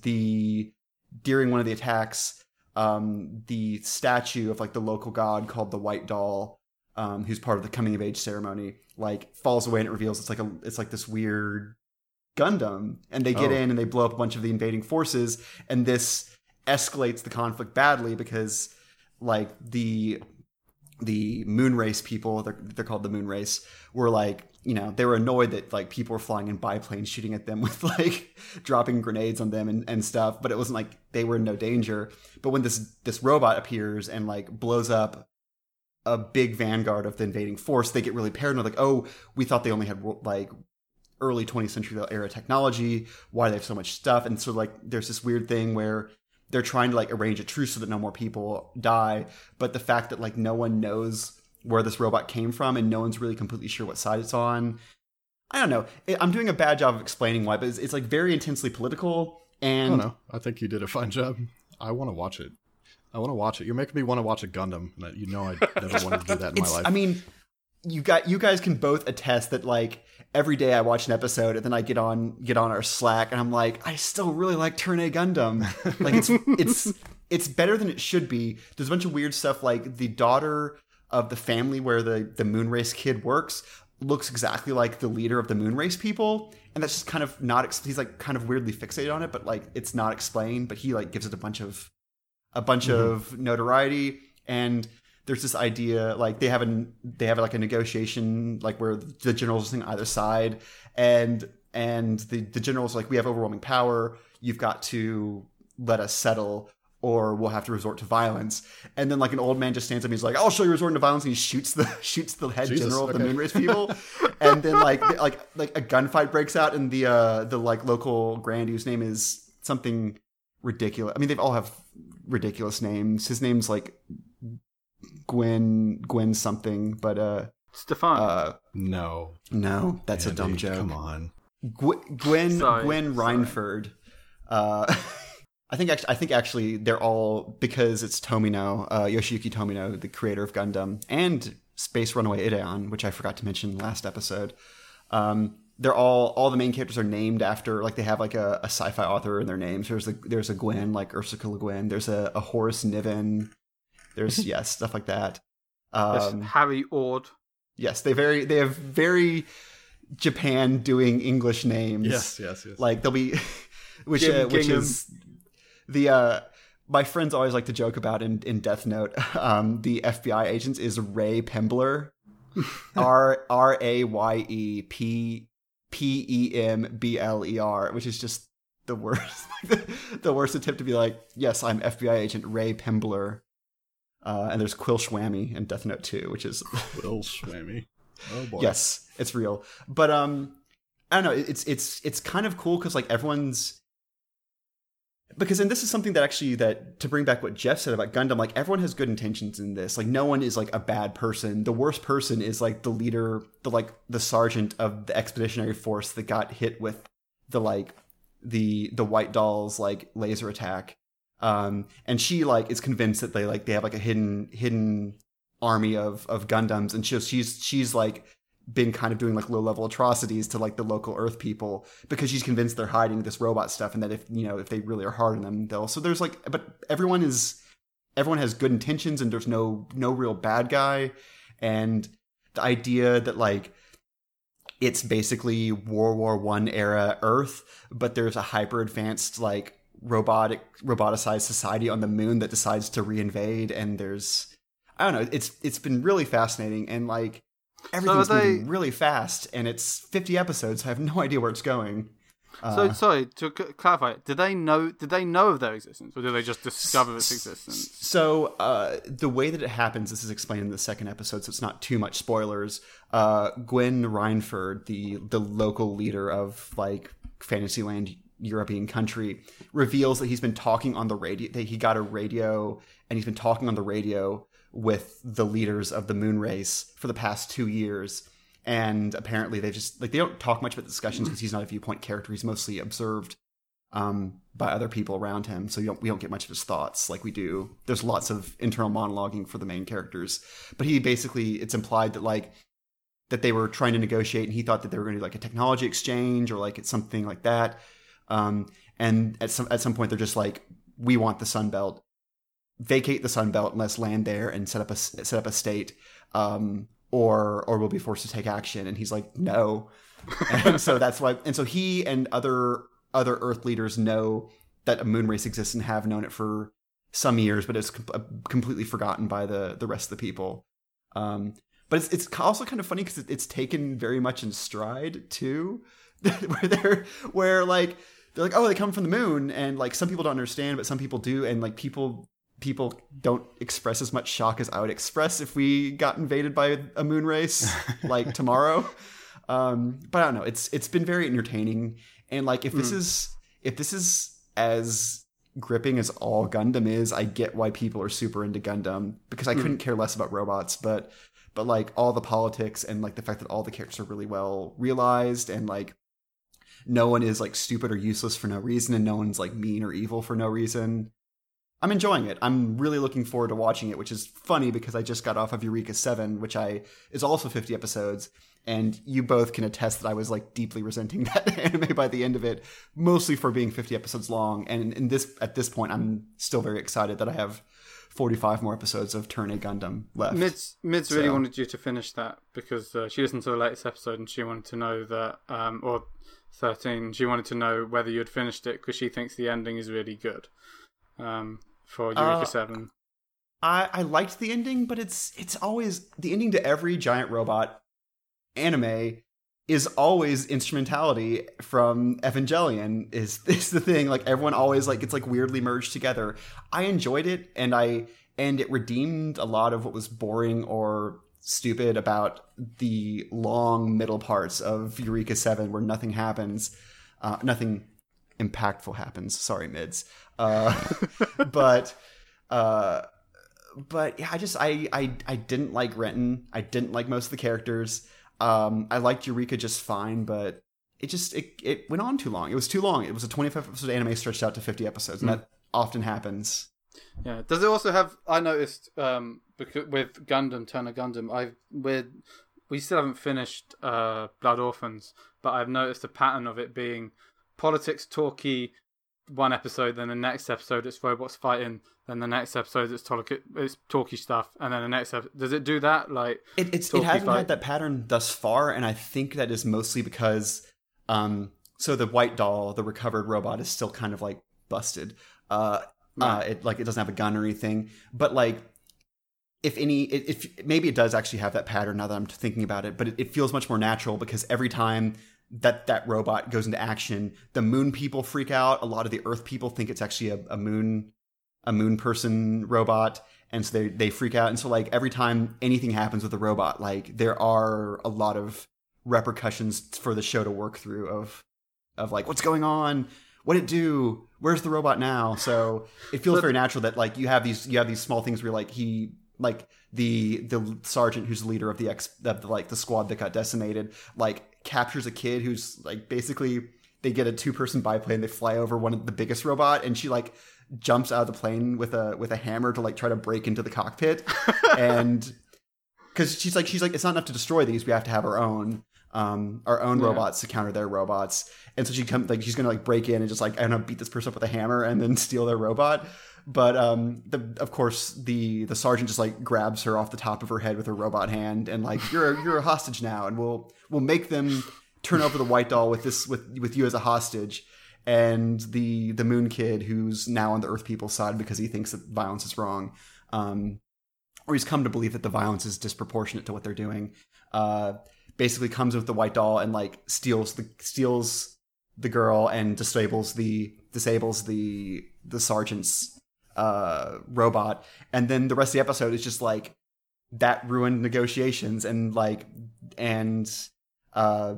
the during one of the attacks, um, the statue of like the local god called the White Doll, um, who's part of the coming of age ceremony, like falls away, and it reveals it's like a it's like this weird Gundam, and they get oh. in and they blow up a bunch of the invading forces, and this escalates the conflict badly because like the the moon race people, they're, they're called the moon race, were like, you know, they were annoyed that like people were flying in biplanes shooting at them with like dropping grenades on them and, and stuff, but it wasn't like they were in no danger. But when this this robot appears and like blows up a big vanguard of the invading force, they get really paranoid, like, oh, we thought they only had like early twentieth century era technology, why do they have so much stuff? And so like there's this weird thing where they're trying to like arrange a truce so that no more people die, but the fact that like no one knows where this robot came from and no one's really completely sure what side it's on, I don't know. I'm doing a bad job of explaining why, but it's, it's like very intensely political. And I don't know. I think you did a fine job. I want to watch it. I want to watch it. You're making me want to watch a Gundam. You know, I never wanted to do that in my life. I mean, you got you guys can both attest that like every day I watch an episode and then I get on get on our Slack and I'm like, I still really like Turn A Gundam. Like it's it's it's better than it should be. There's a bunch of weird stuff, like the daughter of the family where the the Moonrace kid works looks exactly like the leader of the Moonrace people, and that's just kind of not. He's like kind of weirdly fixated on it, but like it's not explained. But he like gives it a bunch of a bunch mm-hmm. of notoriety, and there's this idea like they have a they have like a negotiation like where the generals are on either side, and and the the generals are like, we have overwhelming power. You've got to let us settle, or we'll have to resort to violence. And then like an old man just stands up and he's like, I'll show you resorting to violence, and he shoots the shoots the head Jesus, general of okay. the Moonrace people. And then like like like a gunfight breaks out, and the uh the like local grand whose name is something ridiculous. I mean, they all have ridiculous names. His name's like Gwen Gwen something, but uh Stefan. uh No. no, that's Andy, a dumb joke. Come on. Gw- Gwen Sorry, Gwen sorry. Reinford. Uh, I think actually, I think actually they're all, because it's Tomino, uh, Yoshiyuki Tomino, the creator of Gundam, and Space Runaway Ideon, which I forgot to mention last episode. Um, they're all all the main characters are named after, like they have like a, a sci-fi author in their names. There's a there's a Gwen like Ursula Le Guin. There's a, a Horace Niven. There's yes stuff like that. Yes, Um, Harry Ord. yes, they very they have very Japan doing English names. Yes, yes, yes. Like they'll be, which Jim uh, which Gingham. is the uh, my friends always like to joke about in, in Death Note. Um, the F B I agents is Ray Pembler, R R A Y E P P E M B L E R, which is just the worst, the worst attempt to be like, yes, I'm F B I agent Ray Pembler. Uh, and there's Quill Schwammy in Death Note two, which is Will Schwammy. Oh boy. yes, it's real. But um, I don't know. It's it's it's kind of cool because like everyone's because and this is something that actually that to bring back what Jeff said about Gundam. Like everyone has good intentions in this. Like no one is like a bad person. The worst person is like the leader, the like the sergeant of the expeditionary force that got hit with the like the the White Doll's like laser attack. Um, and she like is convinced that they like they have like a hidden hidden army of of Gundams, and she's she's she's like been kind of doing like low level atrocities to like the local Earth people because she's convinced they're hiding this robot stuff, and that if you know if they really are hard on them, they'll. So there's like, but everyone is everyone has good intentions, and there's no no real bad guy, and the idea that like it's basically World War One era Earth, but there's a hyper advanced like robotic roboticized society on the moon that decides to reinvade, and there's I don't know, it's it's been really fascinating, and like everything's So are they- moving really fast, and it's fifty episodes. I have no idea where it's going. So Uh, sorry to c- clarify. Did they know? Did they know of their existence, or did they just discover its existence? So uh, the way that it happens, this is explained in the second episode, so it's not too much spoilers. Uh, Gwen Reinford, the the local leader of like Fantasyland European country, reveals that he's been talking on the radio. That he got a radio, and he's been talking on the radio with the leaders of the moon race for the past two years. And apparently they just like they don't talk much about the discussions because he's not a viewpoint character. He's mostly observed um, by other people around him, so you don't, we don't get much of his thoughts like we do. There's lots of internal monologuing for the main characters, but he basically it's implied that like that they were trying to negotiate, and he thought that they were going to do like a technology exchange or like it's something like that. Um, and at some at some point they're just like, we want the Sun Belt, vacate the Sun Belt and let's land there and set up a set up a state. Um, or or we'll be forced to take action. And he's like, no. And so that's why, and so he and other other Earth leaders know that a moon race exists and have known it for some years, but it's com- completely forgotten by the the rest of the people. Um, but it's it's also kind of funny because it's taken very much in stride too, where they're where like they're like, oh, they come from the moon, and like some people don't understand, but some people do, and like people. People don't express as much shock as I would express if we got invaded by a moon race like tomorrow. Um, but I don't know. It's it's been very entertaining, and like if this mm. is if this is as gripping as all Gundam is, I get why people are super into Gundam, because I mm. couldn't care less about robots. But but like all the politics and like the fact that all the characters are really well realized, and like no one is like stupid or useless for no reason, and no one's like mean or evil for no reason. I'm enjoying it. I'm really looking forward to watching it, which is funny because I just got off of Eureka seven, which I is also fifty episodes, and you both can attest that I was like deeply resenting that anime by the end of it, mostly for being fifty episodes long. And in this at this point, I'm still very excited that I have forty-five more episodes of Turn A Gundam left. Mids, Mids really So- wanted you to finish that because uh, she listened to the latest episode and she wanted to know that, um, or thirteen, she wanted to know whether you had finished it because she thinks the ending is really good. Um, for Eureka Uh, seven. I, I liked the ending, but it's it's always the ending to every giant robot anime is always instrumentality from Evangelion. Is is the thing? Like everyone always like it's like weirdly merged together. I enjoyed it, and I and it redeemed a lot of what was boring or stupid about the long middle parts of Eureka seven, where nothing happens, uh, nothing impactful happens. Sorry, mids, uh, but. Uh, But yeah, I just I, I I didn't like Renton. I didn't like most of the characters. Um, I liked Eureka just fine, but it just it, it went on too long. It was too long. It was a twenty-five episode anime stretched out to fifty episodes, and mm. that often happens. Yeah. Does it also have? I noticed um, because with Gundam, Turner Gundam, I we we still haven't finished uh, Blood Orphans, but I've noticed a pattern of it being politics talky. One episode, then the next episode it's robots fighting, then the next episode it's talky, it's talky stuff, and then the next episode does it do that? Like it, it's it hasn't fight? had that pattern thus far, and I think that is mostly because um, so the white doll, the recovered robot, is still kind of like busted. Uh, right. uh, it like it doesn't have a gun or anything, but like if any, it, if maybe it does actually have that pattern now that I'm thinking about it, but it, it feels much more natural because every time that that robot goes into action, the moon people freak out. A lot of the earth people think it's actually a, a moon a moon person robot, and so they they freak out. And so like every time anything happens with a robot, like there are a lot of repercussions for the show to work through of of like what's going on, what'd it do, where's the robot now. So it feels very natural that like you have these you have these small things where like he like the the sergeant who's the leader of the ex of the, like the squad that got decimated, like captures a kid who's like basically they get a two-person biplane, they fly over one of the biggest robot, and she like jumps out of the plane with a with a hammer to like try to break into the cockpit. And because she's like she's like it's not enough to destroy these, we have to have our own um our own yeah. robots to counter their robots. And so she comes like she's gonna like break in and just like I don't know beat this person up with a hammer and then steal their robot. But um, the, of course, the the sergeant just like grabs her off the top of her head with her robot hand and like you're a, you're a hostage now, and we'll we'll make them turn over the white doll with this with with you as a hostage. And the the moon kid, who's now on the Earth people's side because he thinks that violence is wrong, um, or he's come to believe that the violence is disproportionate to what they're doing, uh, basically comes with the white doll and like steals the steals the girl and disables the disables the the sergeant's uh robot. And then the rest of the episode is just like that ruined negotiations, and like and uh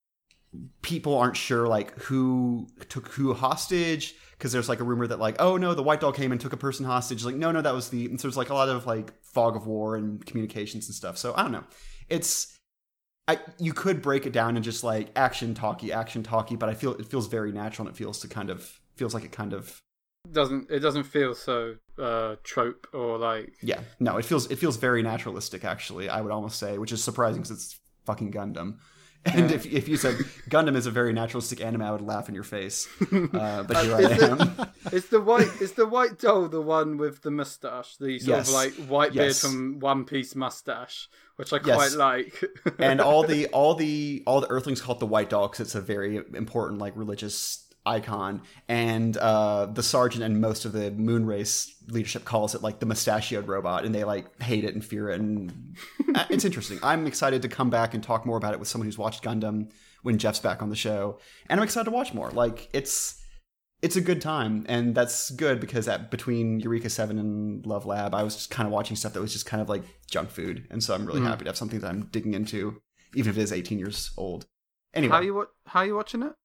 people aren't sure like who took who hostage, because there's like a rumor that like oh no the white doll came and took a person hostage, like no no that was the and so there's like a lot of like fog of war and communications and stuff. So I don't know, it's I you could break it down and just like action talky action talky, but I feel it feels very natural, and it feels to kind of feels like it kind of doesn't it doesn't feel so uh trope or like yeah no it feels it feels very naturalistic, actually, I would almost say, which is surprising because it's fucking Gundam. And yeah. if if you said Gundam is a very naturalistic anime, I would laugh in your face. Uh, but here uh, I am. The, is the white is the white doll the one with the mustache, the sort yes. of like white beard yes. from One Piece mustache, which I yes. quite like. And all the all the all the Earthlings call it the white doll because it's a very important like religious icon, and uh the sergeant and most of the moon race leadership calls it like the mustachioed robot, and they like hate it and fear it, and it's interesting. I'm excited to come back and talk more about it with someone who's watched Gundam when Jeff's back on the show, and I'm excited to watch more. Like it's it's a good time, and that's good because at between Eureka seven and Love Lab I was just kind of watching stuff that was just kind of like junk food, and so I'm really mm. happy to have something that I'm digging into, even if it is eighteen years old. Anyway, how you how you watching it?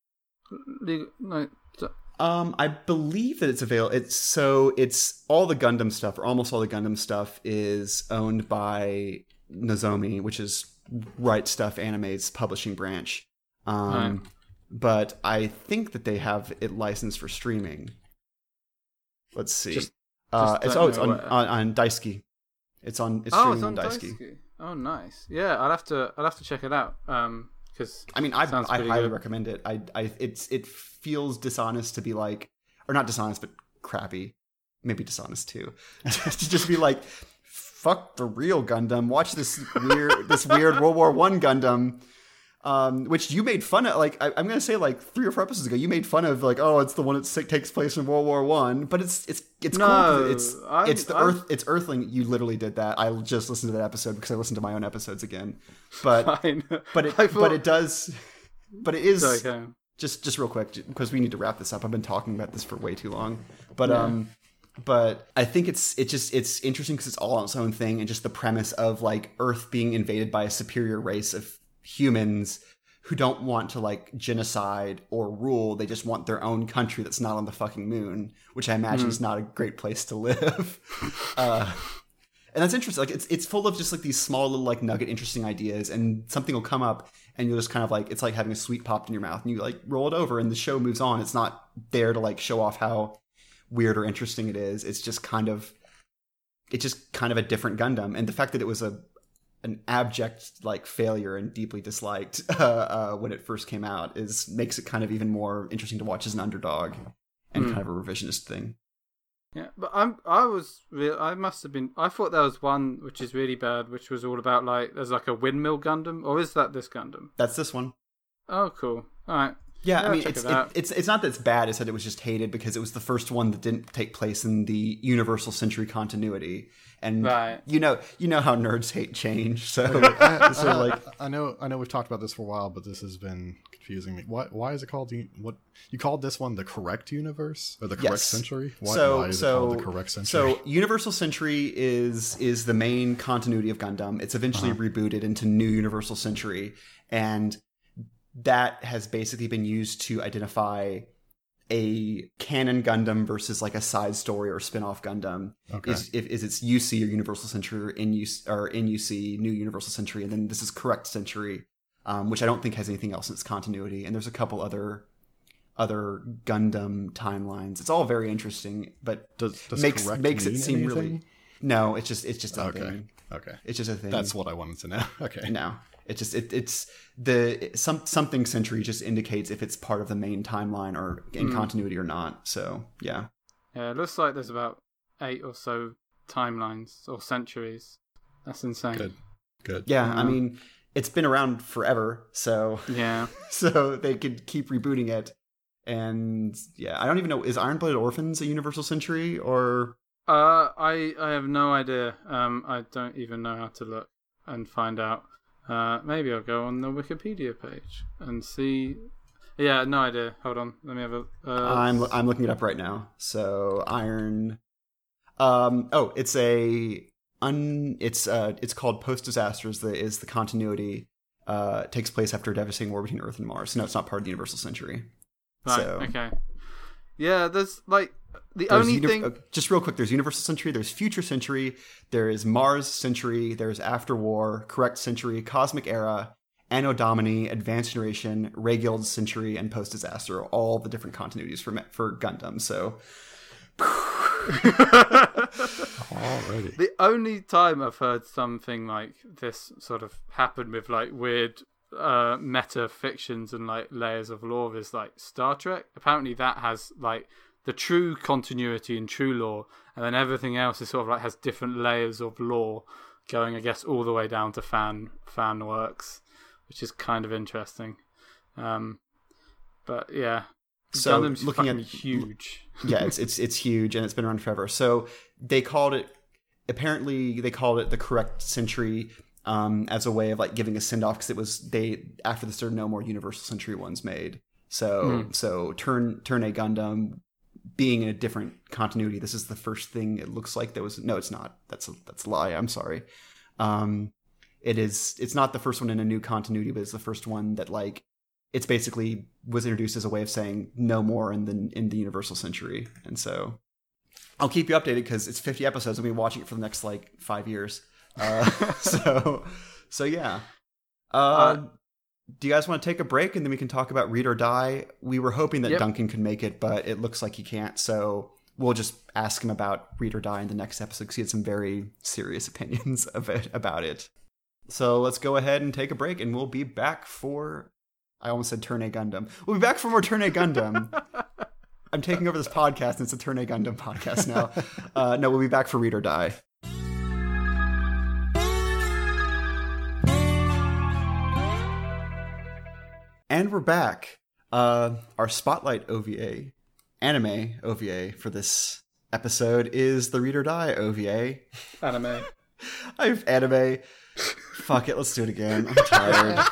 No. Um, I believe that it's available. It's so it's all the Gundam stuff, or almost all the Gundam stuff, is owned by Nozomi, which is Right Stuff Anime's publishing branch. Um, right. But I think that they have it licensed for streaming. Let's see. Just, uh, just it's oh, it's on, on on Daisuke. It's on. It's oh, streaming it's on, on Daisuke. Daisuke. Oh, nice. Yeah, I'll have to. I'll have to check it out. Um. Because I mean, I I highly good. recommend it. I I it's it feels dishonest to be like, or not dishonest, but crappy. Maybe dishonest too. To just be like, fuck the real Gundam. Watch this weird this weird World War One Gundam. Um, which you made fun of, like I, I'm gonna say, like three or four episodes ago, you made fun of, like, oh, it's the one that takes place in World War One, but it's it's it's No, cool. 'Cause it's I'm- it's the I'm- Earth, it's Earthling. You literally did that. I just listened to that episode because I listened to my own episodes again. But Fine. but it I thought- but it does, but it is Sorry, go on. just just real quick because we need to wrap this up. I've been talking about this for way too long, but Yeah. um. But I think it's it just it's interesting because it's all on its own thing, and just the premise of like Earth being invaded by a superior race of humans who don't want to like genocide or rule. They just want their own country that's not on the fucking moon, which I imagine Mm. is not a great place to live. uh, and that's interesting. Like it's it's full of just like these small little like nugget interesting ideas, and something will come up and you'll just kind of like it's like having a sweet popped in your mouth, and you like roll it over, and the show moves on. It's not there to like show off how weird or interesting it is. It's just kind of it's just kind of a different Gundam, and the fact that it was a an abject like failure and deeply disliked uh, uh, when it first came out is makes it kind of even more interesting to watch as an underdog and Mm. kind of a revisionist thing. Yeah, but I'm I was real. I must have been. I thought there was one which is really bad, which was all about like there's like a windmill Gundam, or is that this Gundam? That's this one. Oh, cool. All right. Yeah, Yeah, I mean, check it's it it, out. it's it's not that it's bad. It's that it was just hated because it was the first one that didn't take place in the Universal Century continuity, and Right. you know you know how nerds hate change. So I, so I- like I know, I know, we've talked about this for a while, but this has been confusing me. Why, why is it called the what? You called this one the correct universe or the correct Yes. century? Why, so why is so it called the correct century? so Universal Century is is the main continuity of Gundam. It's eventually Uh-huh. rebooted into New Universal Century, and that has basically been used to identify a canon Gundam versus like a side story or spin-off Gundam. Okay. Is if is it's U C or Universal Century or N U C or N U C New Universal Century, and then this is Correct Century, um, which I don't think has anything else in its continuity. And there's a couple other other Gundam timelines. It's all very interesting, but does, does makes correct makes it mean seem really anything? no. It's just it's just a Okay. thing. Okay. It's just a thing. That's what I wanted to know. Okay. No, it just it, it's the some something century just indicates if it's part of the main timeline or in Mm. continuity or not. So yeah, Yeah, it looks like there's about eight or so timelines or centuries. That's insane. Good. Good. yeah. I Yeah. mean, it's been around forever, so Yeah. so they could keep rebooting it. And yeah, I don't even know, is Iron Blooded Orphans a Universal Century or Uh, I I have no idea. Um, I don't even know how to look and find out. Uh, maybe I'll go on the Wikipedia page and see. Yeah, no idea. Hold on, let me have a. Uh, I'm I'm looking it up right now. So Iron, um, oh, it's a un, it's uh, it's called Post Disasters. The is the continuity uh takes place after a devastating war between Earth and Mars. No, it's not part of the Universal Century. right. so- Okay. Yeah, there's like the There's only uni- thing. uh, just real quick, there's Universal Century, there's Future Century, there is Mars Century, there's After War, Correct Century, Cosmic Era, Anno Domini, Advanced Generation, Reguild Century, and Post Disaster, are all the different continuities for me- for Gundam. So Alrighty. The only time I've heard something like this sort of happen with like weird uh, meta fictions and like layers of lore is like Star Trek. Apparently that has like the true continuity and true lore, and then everything else is sort of like has different layers of lore going, I guess, all the way down to fan fan works, which is kind of interesting. Um, but yeah, So, Gundam's looking fucking at- huge. yeah, it's it's it's huge and it's been around forever. So they called it apparently they called it the Correct Century um, as a way of like giving a send off because it was they after this there were no more Universal Century ones made. So Mm. so turn turn a Gundam being in a different continuity. This is the first thing it looks like that was no, it's not. That's a, that's a lie. I'm sorry. Um, it is. It's not the first one in a new continuity, but it's the first one that like it's basically was introduced as a way of saying no more in the in the Universal Century. And so I'll keep you updated because it's fifty episodes. I'll be watching it for the next like five years. Uh, so so yeah. Uh, Uh, do you guys want to take a break and then we can talk about Read or Die? We were hoping that Yep. Duncan could make it, but it looks like he can't. So we'll just ask him about Read or Die in the next episode because he had some very serious opinions of it, about it. So let's go ahead and take a break and we'll be back for... I almost said Turn A Gundam. We'll be back for more Turn A Gundam. I'm taking over this podcast and it's a Turn A Gundam podcast now. Uh, no, we'll be back for Read or Die. And we're back. Uh, our spotlight O V A, anime O V A for this episode is the Read or Die O V A. Anime. I have anime. Fuck it, let's do it again. I'm tired.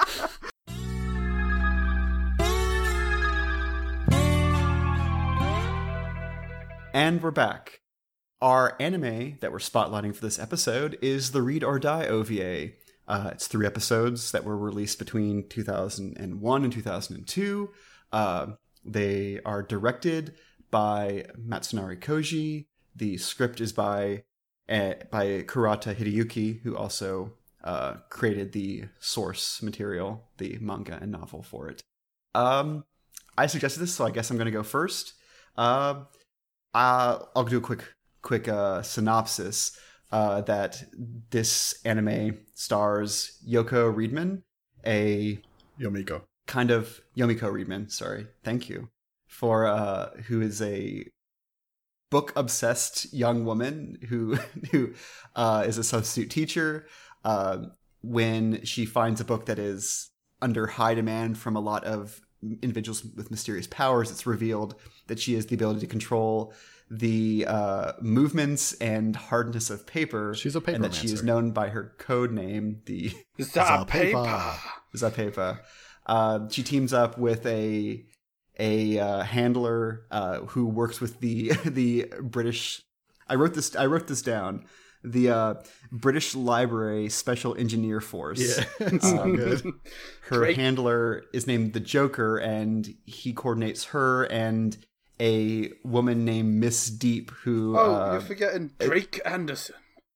And we're back. Our anime that we're spotlighting for this episode is the Read or Die O V A. Uh, it's three episodes that were released between two thousand one and two thousand two. Uh, they are directed by Matsunari Koji. The script is by uh, by Kurata Hideyuki, who also uh, created the source material, the manga and novel for it. Um, I suggested this, so I guess I'm going to go first. Uh, uh, I'll do a quick quick uh, synopsis. Uh, that this anime stars Yoko Reedman, a Yomiko. kind of Yomiko Reedman. Sorry, thank you for uh, who is a book obsessed young woman who who uh, is a substitute teacher. Uh, when she finds a book that is under high demand from a lot of individuals with mysterious powers, it's revealed that she has the ability to control the uh, movements and hardness of paper. She's a paper and that she is known by her code name, the Zapepa. Zapepa. Uh, she teams up with a a uh, handler uh, who works with the the British. I wrote this. I wrote this down. The uh, British Library Special Engineer Force. Yeah, it's so Um, good. Her Great. handler is named the Joker, and he coordinates her and a woman named Miss Deep, who. Oh, uh, you're forgetting Drake Anderson.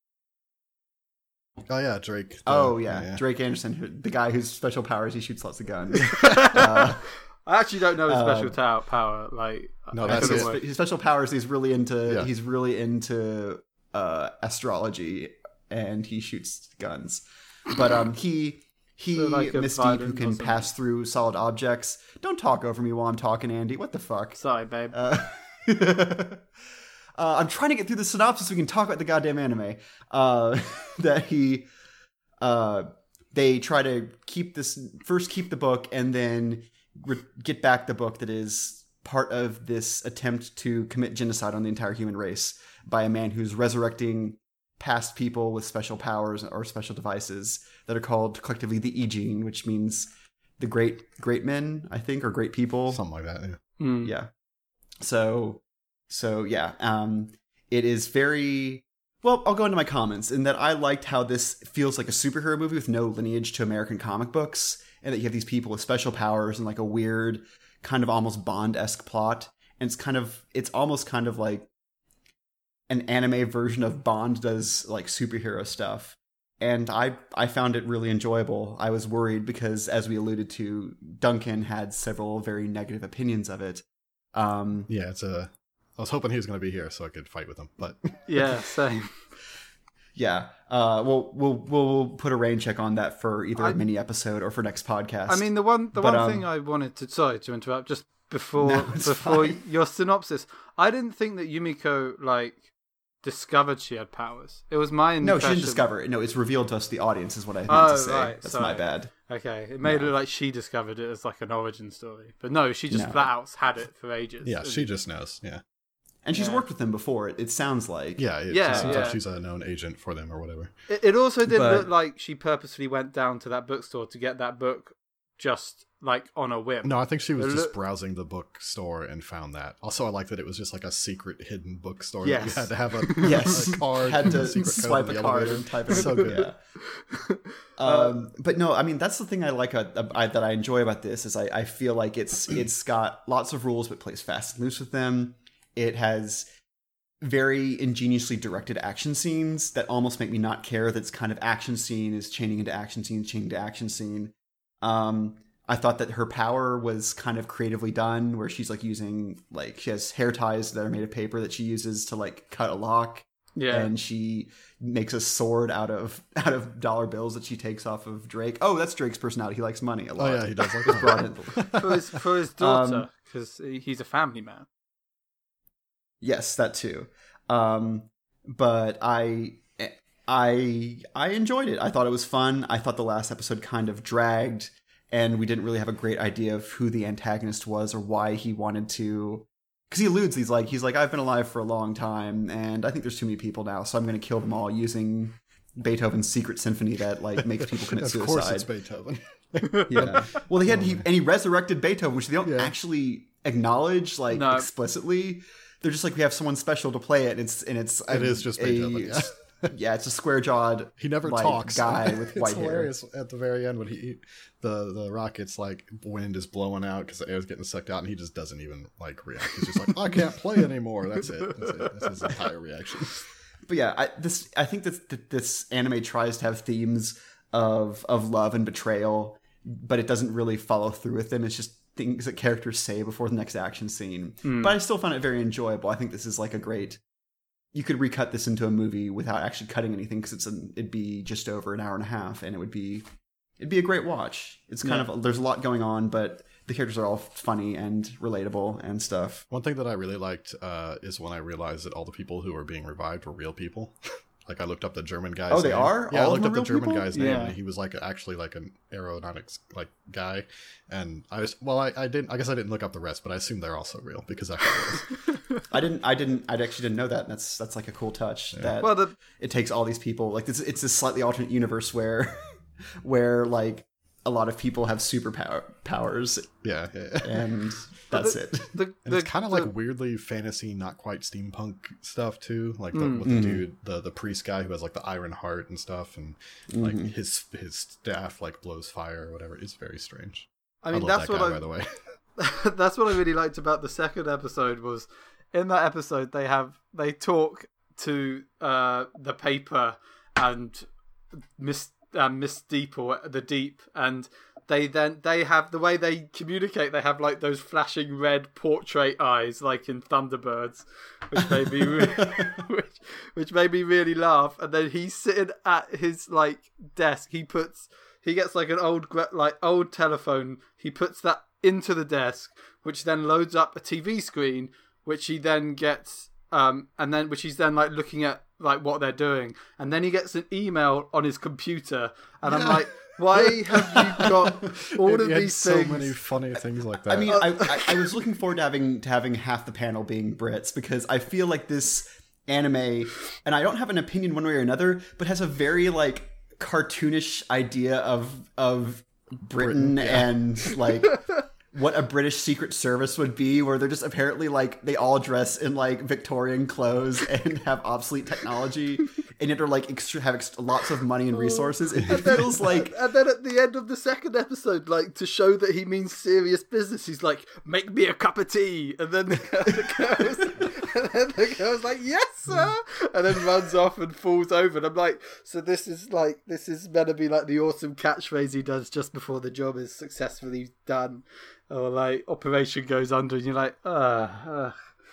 Oh yeah, Drake. the- oh yeah, Drake Anderson, who, the guy whose special powers he shoots lots of guns. I actually don't know his special um, ta- power. Like, No, I that's couldn't it. work. his special powers. He's really into. Yeah. He's really into uh, astrology, and he shoots guns. But um, he he So like a Miss Deep, violin who or can something. pass through solid objects. Don't talk over me while I'm talking, Andy. What the fuck? Sorry, babe. Uh, uh, I'm trying to get through the synopsis so we can talk about the goddamn anime. Uh, that he, uh, they try to keep this first, keep the book, and then re- get back the book that is part of this attempt to commit genocide on the entire human race by a man who's resurrecting past people with special powers or special devices that are called collectively the E Gene, which means the great great men, I think, or great people. Something like that. Yeah. Hmm. Yeah. So, so yeah, um, it is very, well, I'll go into my comments in that I liked how this feels like a superhero movie with no lineage to American comic books, and that you have these people with special powers and like a weird kind of almost Bond-esque plot. And it's kind of, it's almost kind of like an anime version of Bond does like superhero stuff. And I, I found it really enjoyable. I was worried because, as we alluded to, Duncan had several very negative opinions of it. Um, Yeah, it's a. I was hoping he was going to be here so I could fight with him, but Yeah, same. yeah, uh, we'll, we'll we'll put a rain check on that for either I- a mini episode or for next podcast. I mean, the one the But, one um, thing I wanted to sorry to interrupt just before No, it's before fine. your synopsis, I didn't think that Yumiko like discovered she had powers. It was my no, impression. she didn't discover it. No, it's revealed to us. The audience is what I meant Oh, to say. right, That's sorry. my bad. Okay, it made No. it like she discovered it as like an origin story, but no, she just No. flat out had it for ages. yeah, And- she just knows. Yeah, And she's Yeah. worked with them before. It, it sounds like. yeah, it Yeah, just seems yeah. like she's a known agent for them or whatever. It, it also didn't But- look like she purposefully went down to that bookstore to get that book just like on a whim. No, I think she was It just look- browsing the bookstore and found that. Also, I like that it was just like a secret hidden bookstore. Yes. That you had to have a, Yes, a card, had and to a secret code swipe in a the card elevator. and type it. So good. Yeah. Um, but no, I mean that's the thing I like uh, I, that I enjoy about this is I, I feel like it's it's got lots of rules but plays fast and loose with them. It has very ingeniously directed action scenes that almost make me not care that it's kind of action scene is chaining into action scene, chaining to action scene. Um, I thought that her power was kind of creatively done, where she's like using like she has hair ties that are made of paper that she uses to like cut a lock. Yeah. And she makes a sword out of out of dollar bills that she takes off of Drake. Oh, that's Drake's personality. He likes money a Oh lot. yeah, he does like Just brought that. in. for his for his daughter Um, because he's a family man. Yes, that too. Um, but I I I enjoyed it. I thought it was fun. I thought the last episode kind of dragged, and we didn't really have a great idea of who the antagonist was or why he wanted to. Because he alludes, he's like, he's like, I've been alive for a long time, and I think there's too many people now, so I'm going to kill them all using Beethoven's secret symphony that like makes people commit of suicide. course, it's Beethoven. Yeah. Well, he had he, and he resurrected Beethoven, which they don't Yeah. actually acknowledge like No. explicitly. They're just like, we have someone special to play it, and it's and it's It is just a, Beethoven, yeah. yeah, it's a square jawed. He never like, talks. guy with it's white hair. hilarious at the very end when he the the rocket's like wind is blowing out because the air's getting sucked out, and he just doesn't even like react. He's just like, I can't play anymore. That's it. That's it. That's his entire reaction. But yeah, I, this I think that that this anime tries to have themes of of love and betrayal, but it doesn't really follow through with them. It's just things that characters say before the next action scene. Mm. But I still found it very enjoyable. I think this is like a great. You could recut this into a movie without actually cutting anything because it's an, it'd be just over an hour and a half, and it would be it'd be a great watch. It's kind Yeah. of there's a lot going on, but the characters are all funny and relatable and stuff. One thing that I really liked uh, is when I realized that all the people who were being revived were real people. Like I looked up the German guy's Oh, they name. are? Yeah, All I of looked them up are the real German people? guy's name, Yeah. and he was like a, actually like an aeronautics like guy. And I was well, I, I didn't. I guess I didn't look up the rest, but I assume they're also real because I was. I didn't I didn't I actually didn't know that. And that's that's like a cool touch that Well, the it takes all these people like this. It's a slightly alternate universe where where like a lot of people have superpower powers, Yeah, yeah, yeah. and that's the, it. the, And the, it's kind of the- like weirdly fantasy, not quite steampunk stuff too. Like the, Mm. with the Mhm. dude, the the priest guy who has like the iron heart and stuff, and like his his staff like blows fire or whatever. It's very strange. I mean, love that's that what guy, I. by the way. That's what I really liked about the second episode was in that episode they have they talk to uh, the paper and Miss uh, Miss Deep or the Deep, and they then they have the way they communicate. They have like those flashing red portrait eyes, like in Thunderbirds, which made me re- which, which made me really laugh. And then he's sitting at his like desk. He puts he gets like an old gra- like old telephone. He puts that into the desk, which then loads up a T V screen, which he then gets um and then which he's then like looking at like what they're doing, and then he gets an email on his computer, and I'm like, why have you got all It of had these so things? many funny things like that. I mean, I, I, I was looking forward to having to having half the panel being Brits because I feel like this anime, and I don't have an opinion one way or another, but has a very like cartoonish idea of of Britain, Britain, yeah. and like what a British Secret Service would be, where they're just apparently like they all dress in like Victorian clothes and have obsolete technology, and yet are like extra have ex- lots of money and resources. It feels like And then at the end of the second episode, like to show that he means serious business, he's like, "Make me a cup of tea," and then the, the girl's, and then the girl's like, "Yes, sir," and then runs off and falls over. And I'm like, so this is like this is meant to be like the awesome catchphrase he does just before the job is successfully done, or like operation goes under, and you're like, ah. Uh,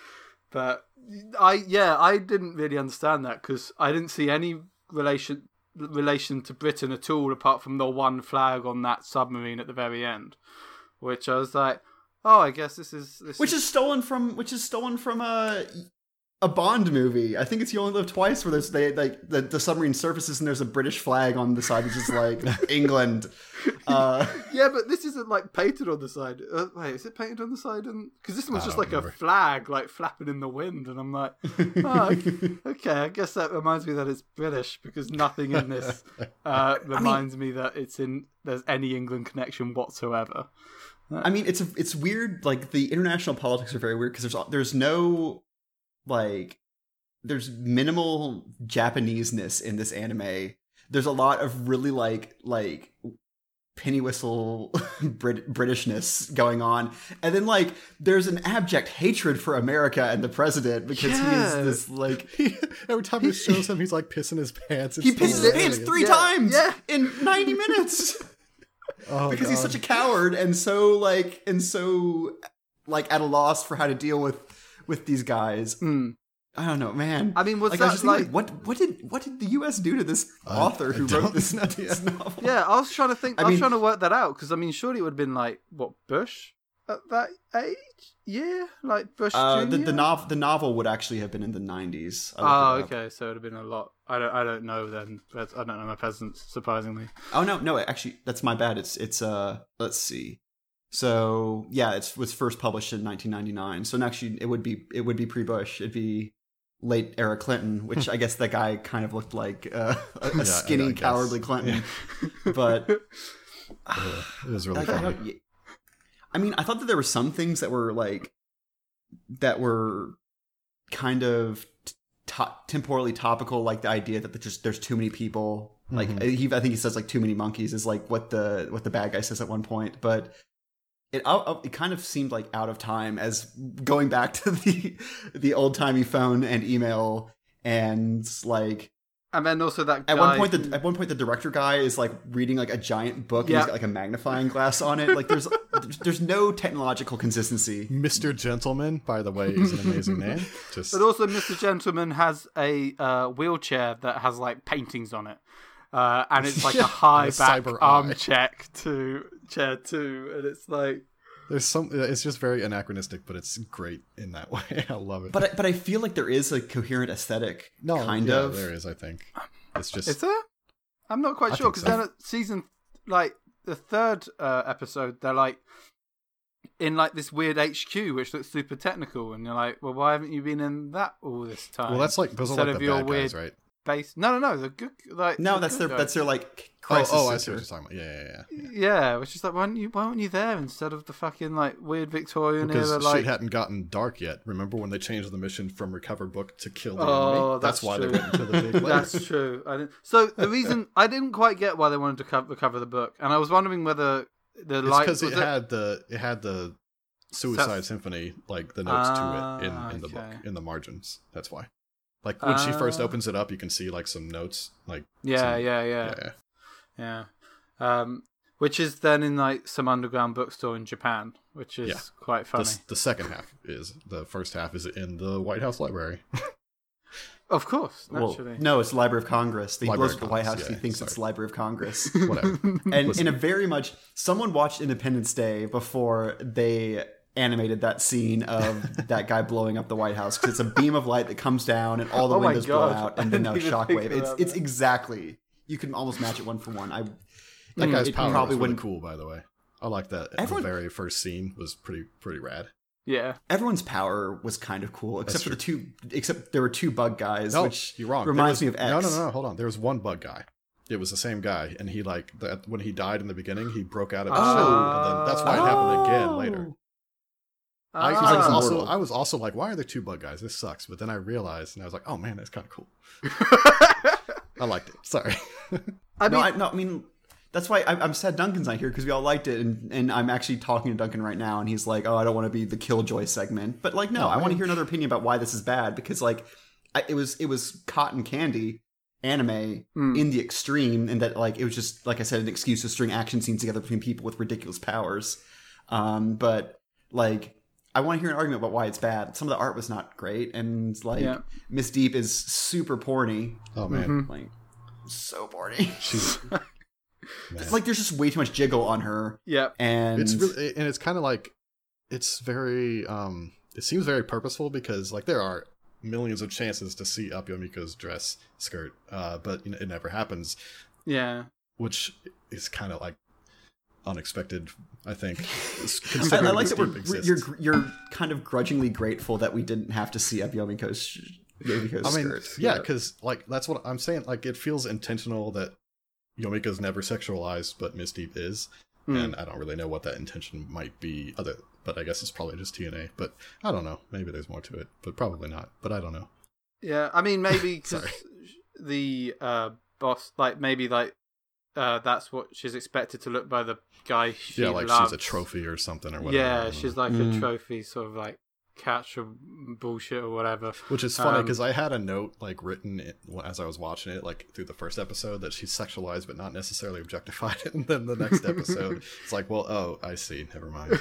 but I yeah, I didn't really understand that because I didn't see any relation relation to Britain at all, apart from the one flag on that submarine at the very end, which I was like, oh, I guess this is this which is stolen from which is stolen from a a Bond movie. I think it's You Only Live Twice, where there's they like the, the submarine surfaces and there's a British flag on the side, which is like England. Uh, yeah, but this isn't like painted on the side. Uh, wait, is it painted on the side? Because this one's I just don't like remember. a flag, like flapping in the wind, and I'm like, oh, okay, okay, I guess that reminds me that it's British because nothing in this uh, reminds me that it's in there's any England connection whatsoever. I mean, it's a, it's weird. Like the international politics are very weird because there's there's no like there's minimal Japaneseness in this anime. There's a lot of really like like penny whistle Brit- Britishness going on, and then like there's an abject hatred for America and the president because Yeah. he's this like He, every time it shows him, he's like pissing his pants. It's he pisses his hilarious. pants three Yeah, times yeah. in ninety minutes. Oh, because he's God. such a coward and so like and so like at a loss for how to deal with with these guys. Mm. I don't know, man. I mean, was like, I that was just thinking, like- what what did what did the U S do to this I- author I who don't wrote this, know. this novel? Yeah, I was trying to think. I, I was mean- trying to work that out because I mean, surely it would have been like what Bush at that age? Yeah, like Bush Uh, the Junior the novel the novel would actually have been in the nineties. Oh, okay, so it'd have been a lot. I don't I don't know then. I don't know my peasants, surprisingly. Oh no, no, actually, that's my bad. It's it's uh, let's see. So yeah, it was first published in nineteen ninety-nine. So actually, it would be it would be pre-Bush. It'd be late era Clinton, which I guess that guy kind of looked like uh, a, a Yeah, skinny, I guess. cowardly Clinton. Yeah. But Yeah, it was really I, I, funny. don't- I mean, I thought that there were some things that were like that were kind of to- temporally topical, like the idea that there's just there's too many people. Like Mhm. he, I think he says like too many monkeys is like what the what the bad guy says at one point, but. It, it kind of seemed like out of time as going back to the the old timey phone and email and like And then also that guy at one point who- the at one point the director guy is like reading like a giant book and Yeah. he's got like a magnifying glass on it. Like there's there's, there's no technological consistency. Mister Gentleman, by the way, is an amazing name. Just But also, Mister Gentleman has a uh, wheelchair that has like paintings on it, uh, and it's like Yeah, a high a back cyber arm eye. check to chair two, and it's like there's some. It's just very anachronistic, but it's great in that way. I love it. But I, but I feel like there is a coherent aesthetic, no, kind yeah, of. there is. I think it's just. is there? I'm not quite I sure think because so. then at season like the third uh, episode, they're like in like this weird H Q which looks super technical, and you're like, well, why haven't you been in that all this time? well, that's like those are Instead like of the your bad weird guys, right? base. No, no, no. The good like No, the that's good their guys. that's their like Oh, crisis oh, I see center. what you're talking about. Yeah, yeah, yeah. Yeah, which is like, why weren't you? Why weren't you there instead of the fucking like weird Victorian Because era? shit Like, hadn't gotten dark yet. Remember when they changed the mission from recover book to kill the Oh, enemy? that's why true. they went into the big lake. that's true. I didn't. So the reason I didn't quite get why they wanted to co- recover the book, and I was wondering whether the It's light because was it, had the it had the Suicide Seth- Symphony, like the notes Ah, to it in, in the book, okay. in the margins. That's why. Like when she first Ah. opens it up, you can see like some notes, like yeah, some- yeah, yeah, yeah, yeah. yeah. Um, which is then in like some underground bookstore in Japan, which is Yeah. quite funny. The, the second half is the first half is in the White House Library. Of course, Well, naturally. no, it's the Library of Congress. He Library blows of up the White House. Congress, He yeah, thinks sorry. it's the Library of Congress. Whatever. And Listen. in a very much, someone watched Independence Day before they animated that scene of that guy blowing up the White House because it's a beam of light that comes down and all the Oh my windows blow God. out I and then didn't a even shockwave. think It's about it's that. exactly, you can almost match it one for one. I That guy's it power probably was really wouldn't. cool, by the way. I like that. Everyone- The very first scene was pretty pretty rad. Yeah. Everyone's power was kind of cool except That's for the two. Except there were two bug guys, No, which you're wrong. reminds There me was- of X. No, no, no. Hold on. There was one bug guy. It was the same guy, and he like that when he died in the beginning, he broke out of his Oh. shell, and then that's why it happened again later. I, Ah. I was like also immortal. I was also like, why are there two bug guys? This sucks. But then I realized, and I was like, oh man, that's kind of cool. I liked it. Sorry. I no, mean, I, no, I mean that's why I, I'm sad Duncan's not here because we all liked it, and, and I'm actually talking to Duncan right now, and he's like, "Oh, I don't want to be the Killjoy segment," but like, no, No, I want to man. hear another opinion about why this is bad because like, I, it was it was cotton candy anime Mm. in the extreme, and that like it was just like I said, an excuse to string action scenes together between people with ridiculous powers. Um, but like, I want to hear an argument about why it's bad. Some of the art was not great, and like Yeah. Miss Deep is super porny, Oh man, Mhm. like so porny. she's man. It's like there's just way too much jiggle on her, yeah. and it's really and it's kind of like it's very um it seems very purposeful because like there are millions of chances to see up Yomiko's dress skirt, uh, but you know, it never happens, Yeah. which is kind of like unexpected. I think. I, I considering like this that we're, deep exists. you're you're kind of grudgingly grateful that we didn't have to see up Yomiko's, sh- Yomiko's I mean, skirt. yeah, because like that's what I'm saying. Like it feels intentional that Yomiko's never sexualized, but Miss Deep is, Mm. and I don't really know what that intention might be. Other, but I guess it's probably just T N A. But I don't know. Maybe there's more to it, but probably not. But I don't know. Yeah, I mean, maybe because Sorry. the uh, boss, like, maybe, like, uh, that's what she's expected to look by the guy she yeah, like loves. she's a trophy or something or whatever. I Yeah, don't she's know. like Mm. a trophy, sort of like catch or bullshit or whatever. Which is funny um, because I had a note like written it, as I was watching it, like through the first episode, that she's sexualized but not necessarily objectified. And then the next episode, it's like, well, oh, I see. Never mind.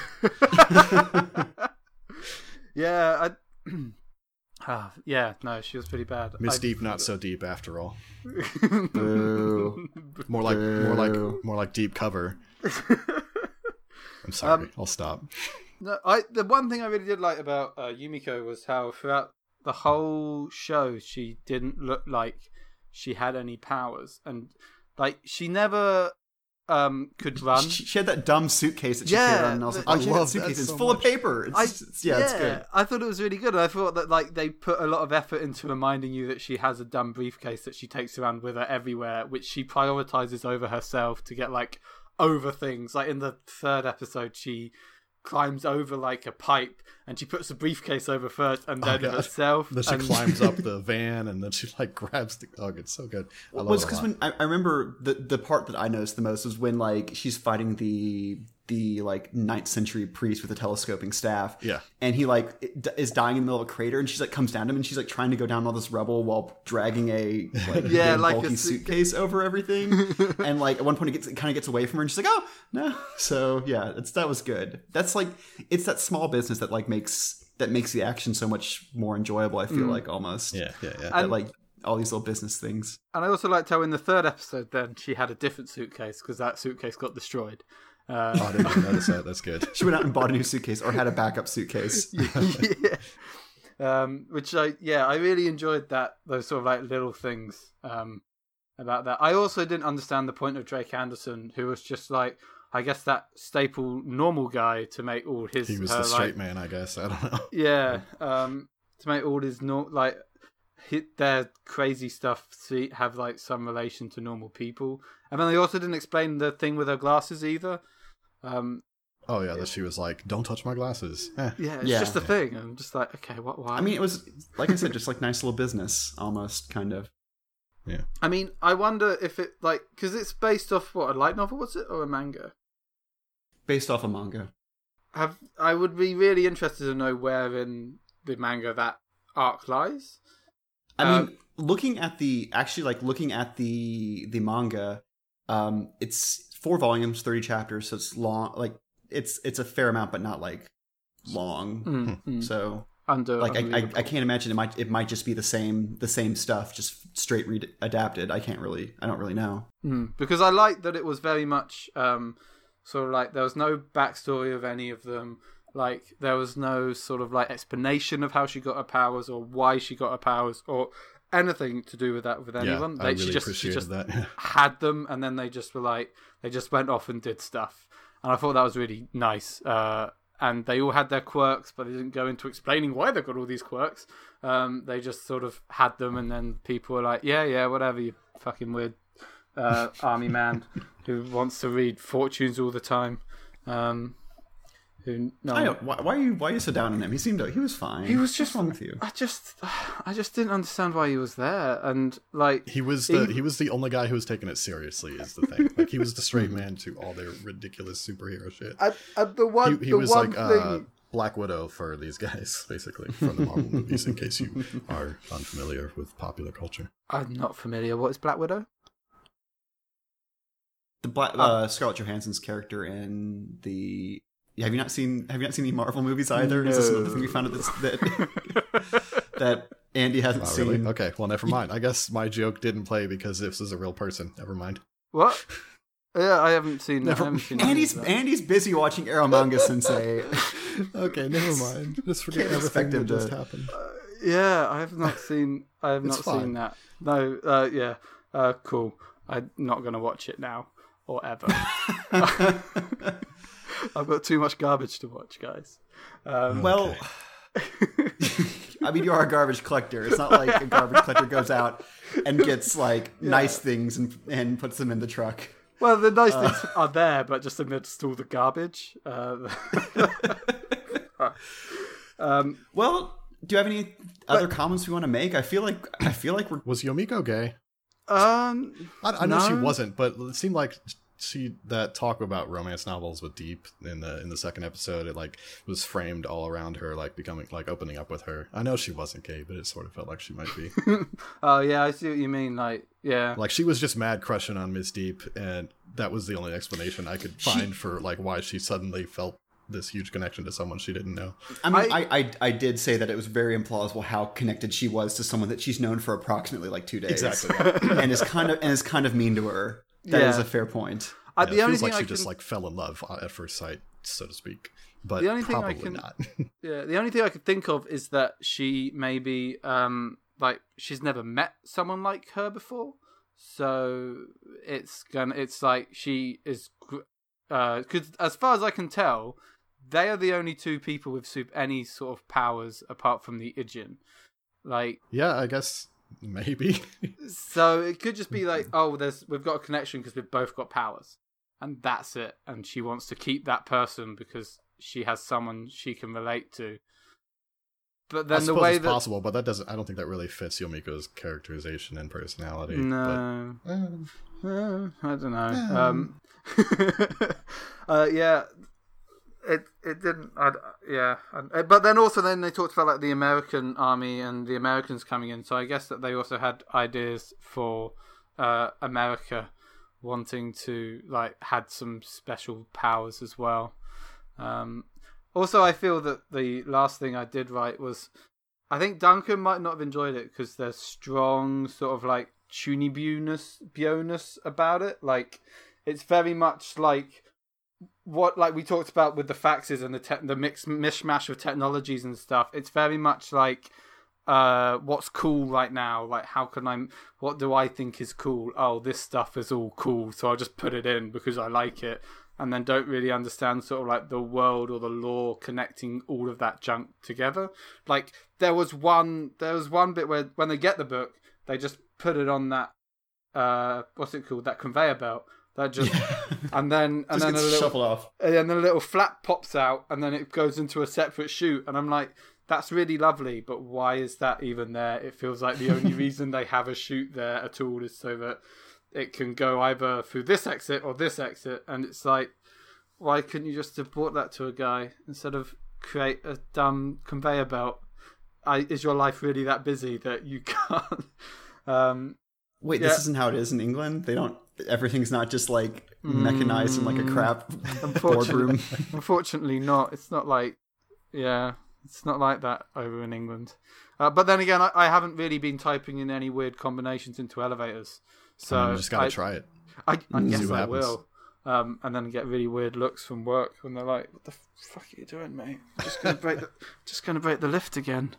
Yeah, I. Ah, yeah, no, she was pretty bad. Miss I- Deep, not so deep after all. Boo. More like, more Boo. like, more like deep cover. I'm sorry. Um, I'll stop. No, I the one thing I really did like about uh, Yumiko was how throughout the whole show she didn't look like she had any powers, and like she never um could run. She, she had that dumb suitcase that she Yeah, carried on, and I was like, the- oh, I she had that love suitcase. that It's so full much. of paper. It's, I, it's- yeah, it's good. I thought it was really good. And I thought that like they put a lot of effort into reminding you that she has a dumb briefcase that she takes around with her everywhere, which she prioritizes over herself to get like over things. Like in the third episode, she climbs over like a pipe and she puts the briefcase over first and then God. herself. Then she and... climbs up the van and then she like grabs the dog. It's so good. I love Well, it a because lot. when I, I remember the the part that I noticed the most was when like she's fighting the the like ninth century priest with the telescoping staff. Yeah. And he like d- is dying in the middle of a crater, and she's like comes down to him, and she's like trying to go down all this rubble while dragging a like Yeah, big, like a bulky suit- suitcase over everything. And like at one point it gets it kind of gets away from her, and she's like, oh no. So yeah, it's that was good. That's like it's that small business that like makes that makes the action so much more enjoyable. I feel like almost Yeah, yeah, yeah. that, like all these little business things. And I also liked how in the third episode then she had a different suitcase because that suitcase got destroyed. Uh, Oh, I didn't even notice that. That's good. She went out and bought a new suitcase or had a backup suitcase. yeah. Um, which I yeah I really enjoyed that those sort of like little things um, about that. I also didn't understand the point of Drake Anderson, who was just like I guess that staple normal guy to make all his He was her, the straight like, man, I guess. I don't know. yeah um, to make all his no like hit their crazy stuff see have like some relation to normal people. And then they also didn't explain the thing with her glasses either. Um, Oh yeah, that she was like, "Don't touch my glasses." Eh. yeah, it's Yeah. just a thing. I'm just like, okay, what? Why? I mean, it was, like I said, just like nice little business, almost, kind of. I mean, I wonder if it like because it's based off what a light novel was it or a manga? Based off a manga. Have I would be really interested to know where in the manga that arc lies. I Um, mean, looking at the, actually, like, looking at the the manga, um, it's four volumes, thirty chapters, so it's long, like, it's it's a fair amount, but not, like, long. Mm, mm. So, Under like, I, I, unbelievable. I can't imagine it might it might just be the same the same stuff, just straight read adapted. I can't really, I don't really know. Mm, because I like that it was very much um, sort of like there was no backstory of any of them. Like there was no sort of like explanation of how she got her powers or why she got her powers or anything to do with that with anyone. I They- really she just, she appreciated just that. had them, and then they just were like they just went off and did stuff. And I thought that was really nice. Uh, and they all had their quirks, but they didn't go into explaining why they got all these quirks. Um, they just sort of had them, and then people were like, "Yeah, yeah, whatever, you fucking weird uh, army man who wants to read fortunes all the time." Um, who no, I don't, why, why are you why are you so down on him? He seemed to, he was fine. he was What's just wrong with you? I just, I just didn't understand why he was there, and like He was the He- he was the only guy who was taking it seriously. Is the thing. Like he was the straight man to all their ridiculous superhero shit. and, and the one, He, he the was one like thing. uh, Black Widow for these guys, basically from the Marvel movies. In case you are unfamiliar with popular culture. I'm not familiar. What is Black Widow? The Black, uh, Scarlett Johansson's character in the. Have you not seen Have you not seen the Marvel movies either? Is this another thing we found out that that, that Andy hasn't Not seen? really. Okay, well, never mind. I guess my joke didn't play because this is a real person. Never mind. What? Yeah, I haven't seen that. Never- I haven't seen any Andy's of that. Andy's busy watching Arrow Manga Sensei. Okay, never mind. Just forget Can't everything expect that him just to- happened. Yeah, I have not seen. I have It's not fine. seen that. No. Uh, yeah. Uh, cool. I'm not gonna watch it now or ever. I've got too much garbage to watch, guys. Um, Well, I mean, you are a garbage collector. It's not like a garbage collector goes out and gets like nice things and and puts them in the truck. well, the nice things are there, but just amidst all the garbage. Uh, um, Well, do you have any other comments we want to make? I feel like I feel like we're Was Yomiko gay? um, I, I know she No. wasn't, but it seemed like she that talk about romance novels with Deep in the in the second episode. It like was framed all around her, like becoming like opening up with her. I know she wasn't gay, but it sort of felt like she might be. oh yeah, I see what you mean. Like, yeah, Like she was just mad crushing on Miss Deep, and that was the only explanation I could find for like why she suddenly felt this huge connection to someone she didn't know. I mean, I, I- I, I did say that it was very implausible how connected she was to someone that she's known for approximately like two days, Exactly. and is kind of and is kind of mean to her. That is Yeah. a fair point. I, Yeah, the it only feels thing like she I just can, like fell in love at first sight, so to speak. but The only thing I probably can- not. Yeah, the only thing I could think of is that she maybe um like she's never met someone like her before, so it's gonna it's like she is uh because as far as I can tell, they are the only two people with super, any sort of powers apart from the Ijin. Like, Yeah, I guess maybe. so it could just be like, oh, there's we've got a connection because we've both got powers, and that's it. And she wants to keep that person because she has someone she can relate to. But then I the suppose way it's that possible, but that doesn't. I don't think that really fits Yomiko's characterization and personality. no, But, eh, Uh, I don't know. Yeah. Um, uh, yeah, it it didn't. I'd, yeah, I, but then also then they talked about like the American army and the Americans coming in. So I guess that they also had ideas for uh, America wanting to like had some special powers as well. Um, also, I feel that the last thing I did right was I think Duncan might not have enjoyed it because there's strong sort of like chunibuness about it. Like it's very much like what like we talked about with the faxes and the te- the mix mishmash of technologies and stuff. It's very much like uh what's cool right now, like how can I what do I think is cool? Oh, this stuff is all cool, so I'll just put it in because I like it, and then don't really understand sort of like the world or the lore connecting all of that junk together. Like there was one there was one bit where when they get the book, they just put it on that uh what's it called, that conveyor belt that just and then and Just then a gets little shuffled off. and then a little flap pops out and then it goes into a separate chute, and I'm like, that's really lovely, but why is that even there? It feels like the only reason they have a chute there at all is so that it can go either through this exit or this exit, and it's like, why couldn't you just have brought that to a guy instead of create a dumb conveyor belt? I, is your life really that busy that you can't? Um, Wait, Yeah. this isn't how it is in England? They don't... Everything's not just, like, mechanized in, like, a crap Unfortunately, boardroom? unfortunately not. It's not like, yeah, it's not like that over in England. Uh, but then again, I, I haven't really been typing in any weird combinations into elevators. So you just gotta I, try it. I, I See guess what I happens. will. Um, and then get really weird looks from work when they're like, "What the fuck are you doing, mate? Just gonna break the, just gonna break the lift again."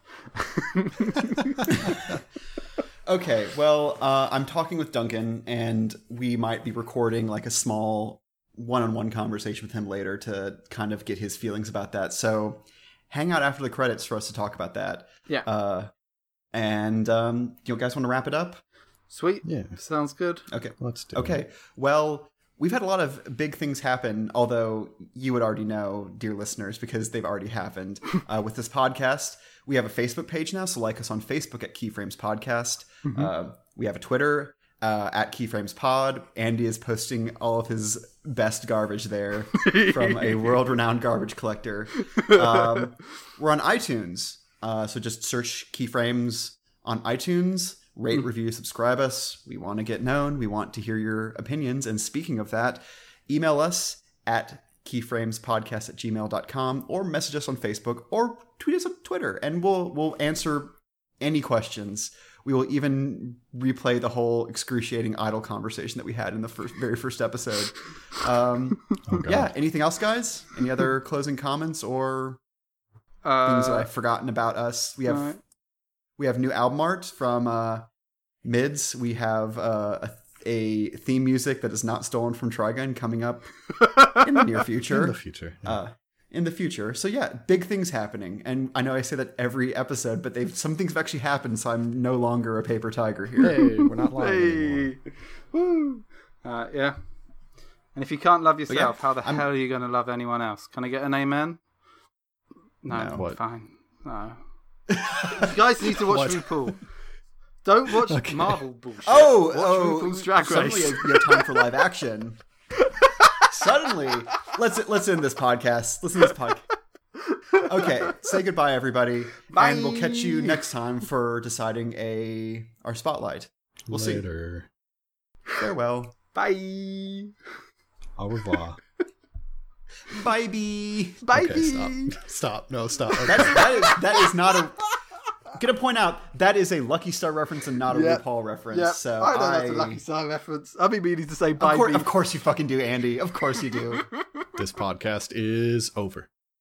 Okay, well, uh, I'm talking with Duncan, and we might be recording like a small one-on-one conversation with him later to kind of get his feelings about that. So hang out after the credits for us to talk about that. Yeah, Uh, and um, you guys want to wrap it up? sweet. Yeah, Sounds good. Okay. let's do Okay. it. Well, we've had a lot of big things happen, although you would already know, dear listeners, because they've already happened uh, with this podcast. We have a Facebook page now, so like us on Facebook at Keyframes Podcast. Mm-hmm. Uh, we have a Twitter uh, at Keyframes Pod. Andy is posting all of his best garbage there from a world-renowned garbage collector. Um, we're on iTunes, uh, so just search Keyframes on iTunes. Rate, review, subscribe us. We want to get known. We want to hear your opinions. And speaking of that, email us at keyframespodcast at gmail dot com or message us on Facebook or tweet us on Twitter, and we'll we'll answer any questions. We will even replay the whole excruciating idle conversation that we had in the first, very first episode. Um, Oh, God. yeah. Anything else, guys? Any other closing comments or Uh, things that I've forgotten about us? We have alright. we have new album art from uh, Mids. We have uh, a, a theme music that is not stolen from Trigun coming up in the near future. In the future. yeah. uh, in the future. So yeah, big things happening. And I know I say that every episode, but they've some things have actually happened, so I'm no longer a paper tiger here. Hey, we're not lying anymore. Hey, woo! Uh, yeah. And if you can't love yeah, yourself, how the I'm- hell are you going to love anyone else? Can I get an amen? No, No. What? fine. No. You guys need to watch What? RuPaul. Don't watch Okay. Marvel bullshit. Oh, watch oh, RuPaul's Drag suddenly Race. you have time for live action. Suddenly, let's let's end this podcast. Listen to this podcast. Okay, say goodbye, everybody, Bye. and we'll catch you next time for deciding a our spotlight. We'll see. Later. Farewell. Bye. Au revoir. Bye, bee. Bye. Okay, stop. Stop. No, stop. Okay. That's that is that is not a. Gonna point out that is a Lucky Star reference and not a Yeah. RuPaul reference. Yeah, So I know I, that's a Lucky Star reference. I've been meaning to say bye. of, course, bee. of course you fucking do, Andy. Of course you do. This podcast is over.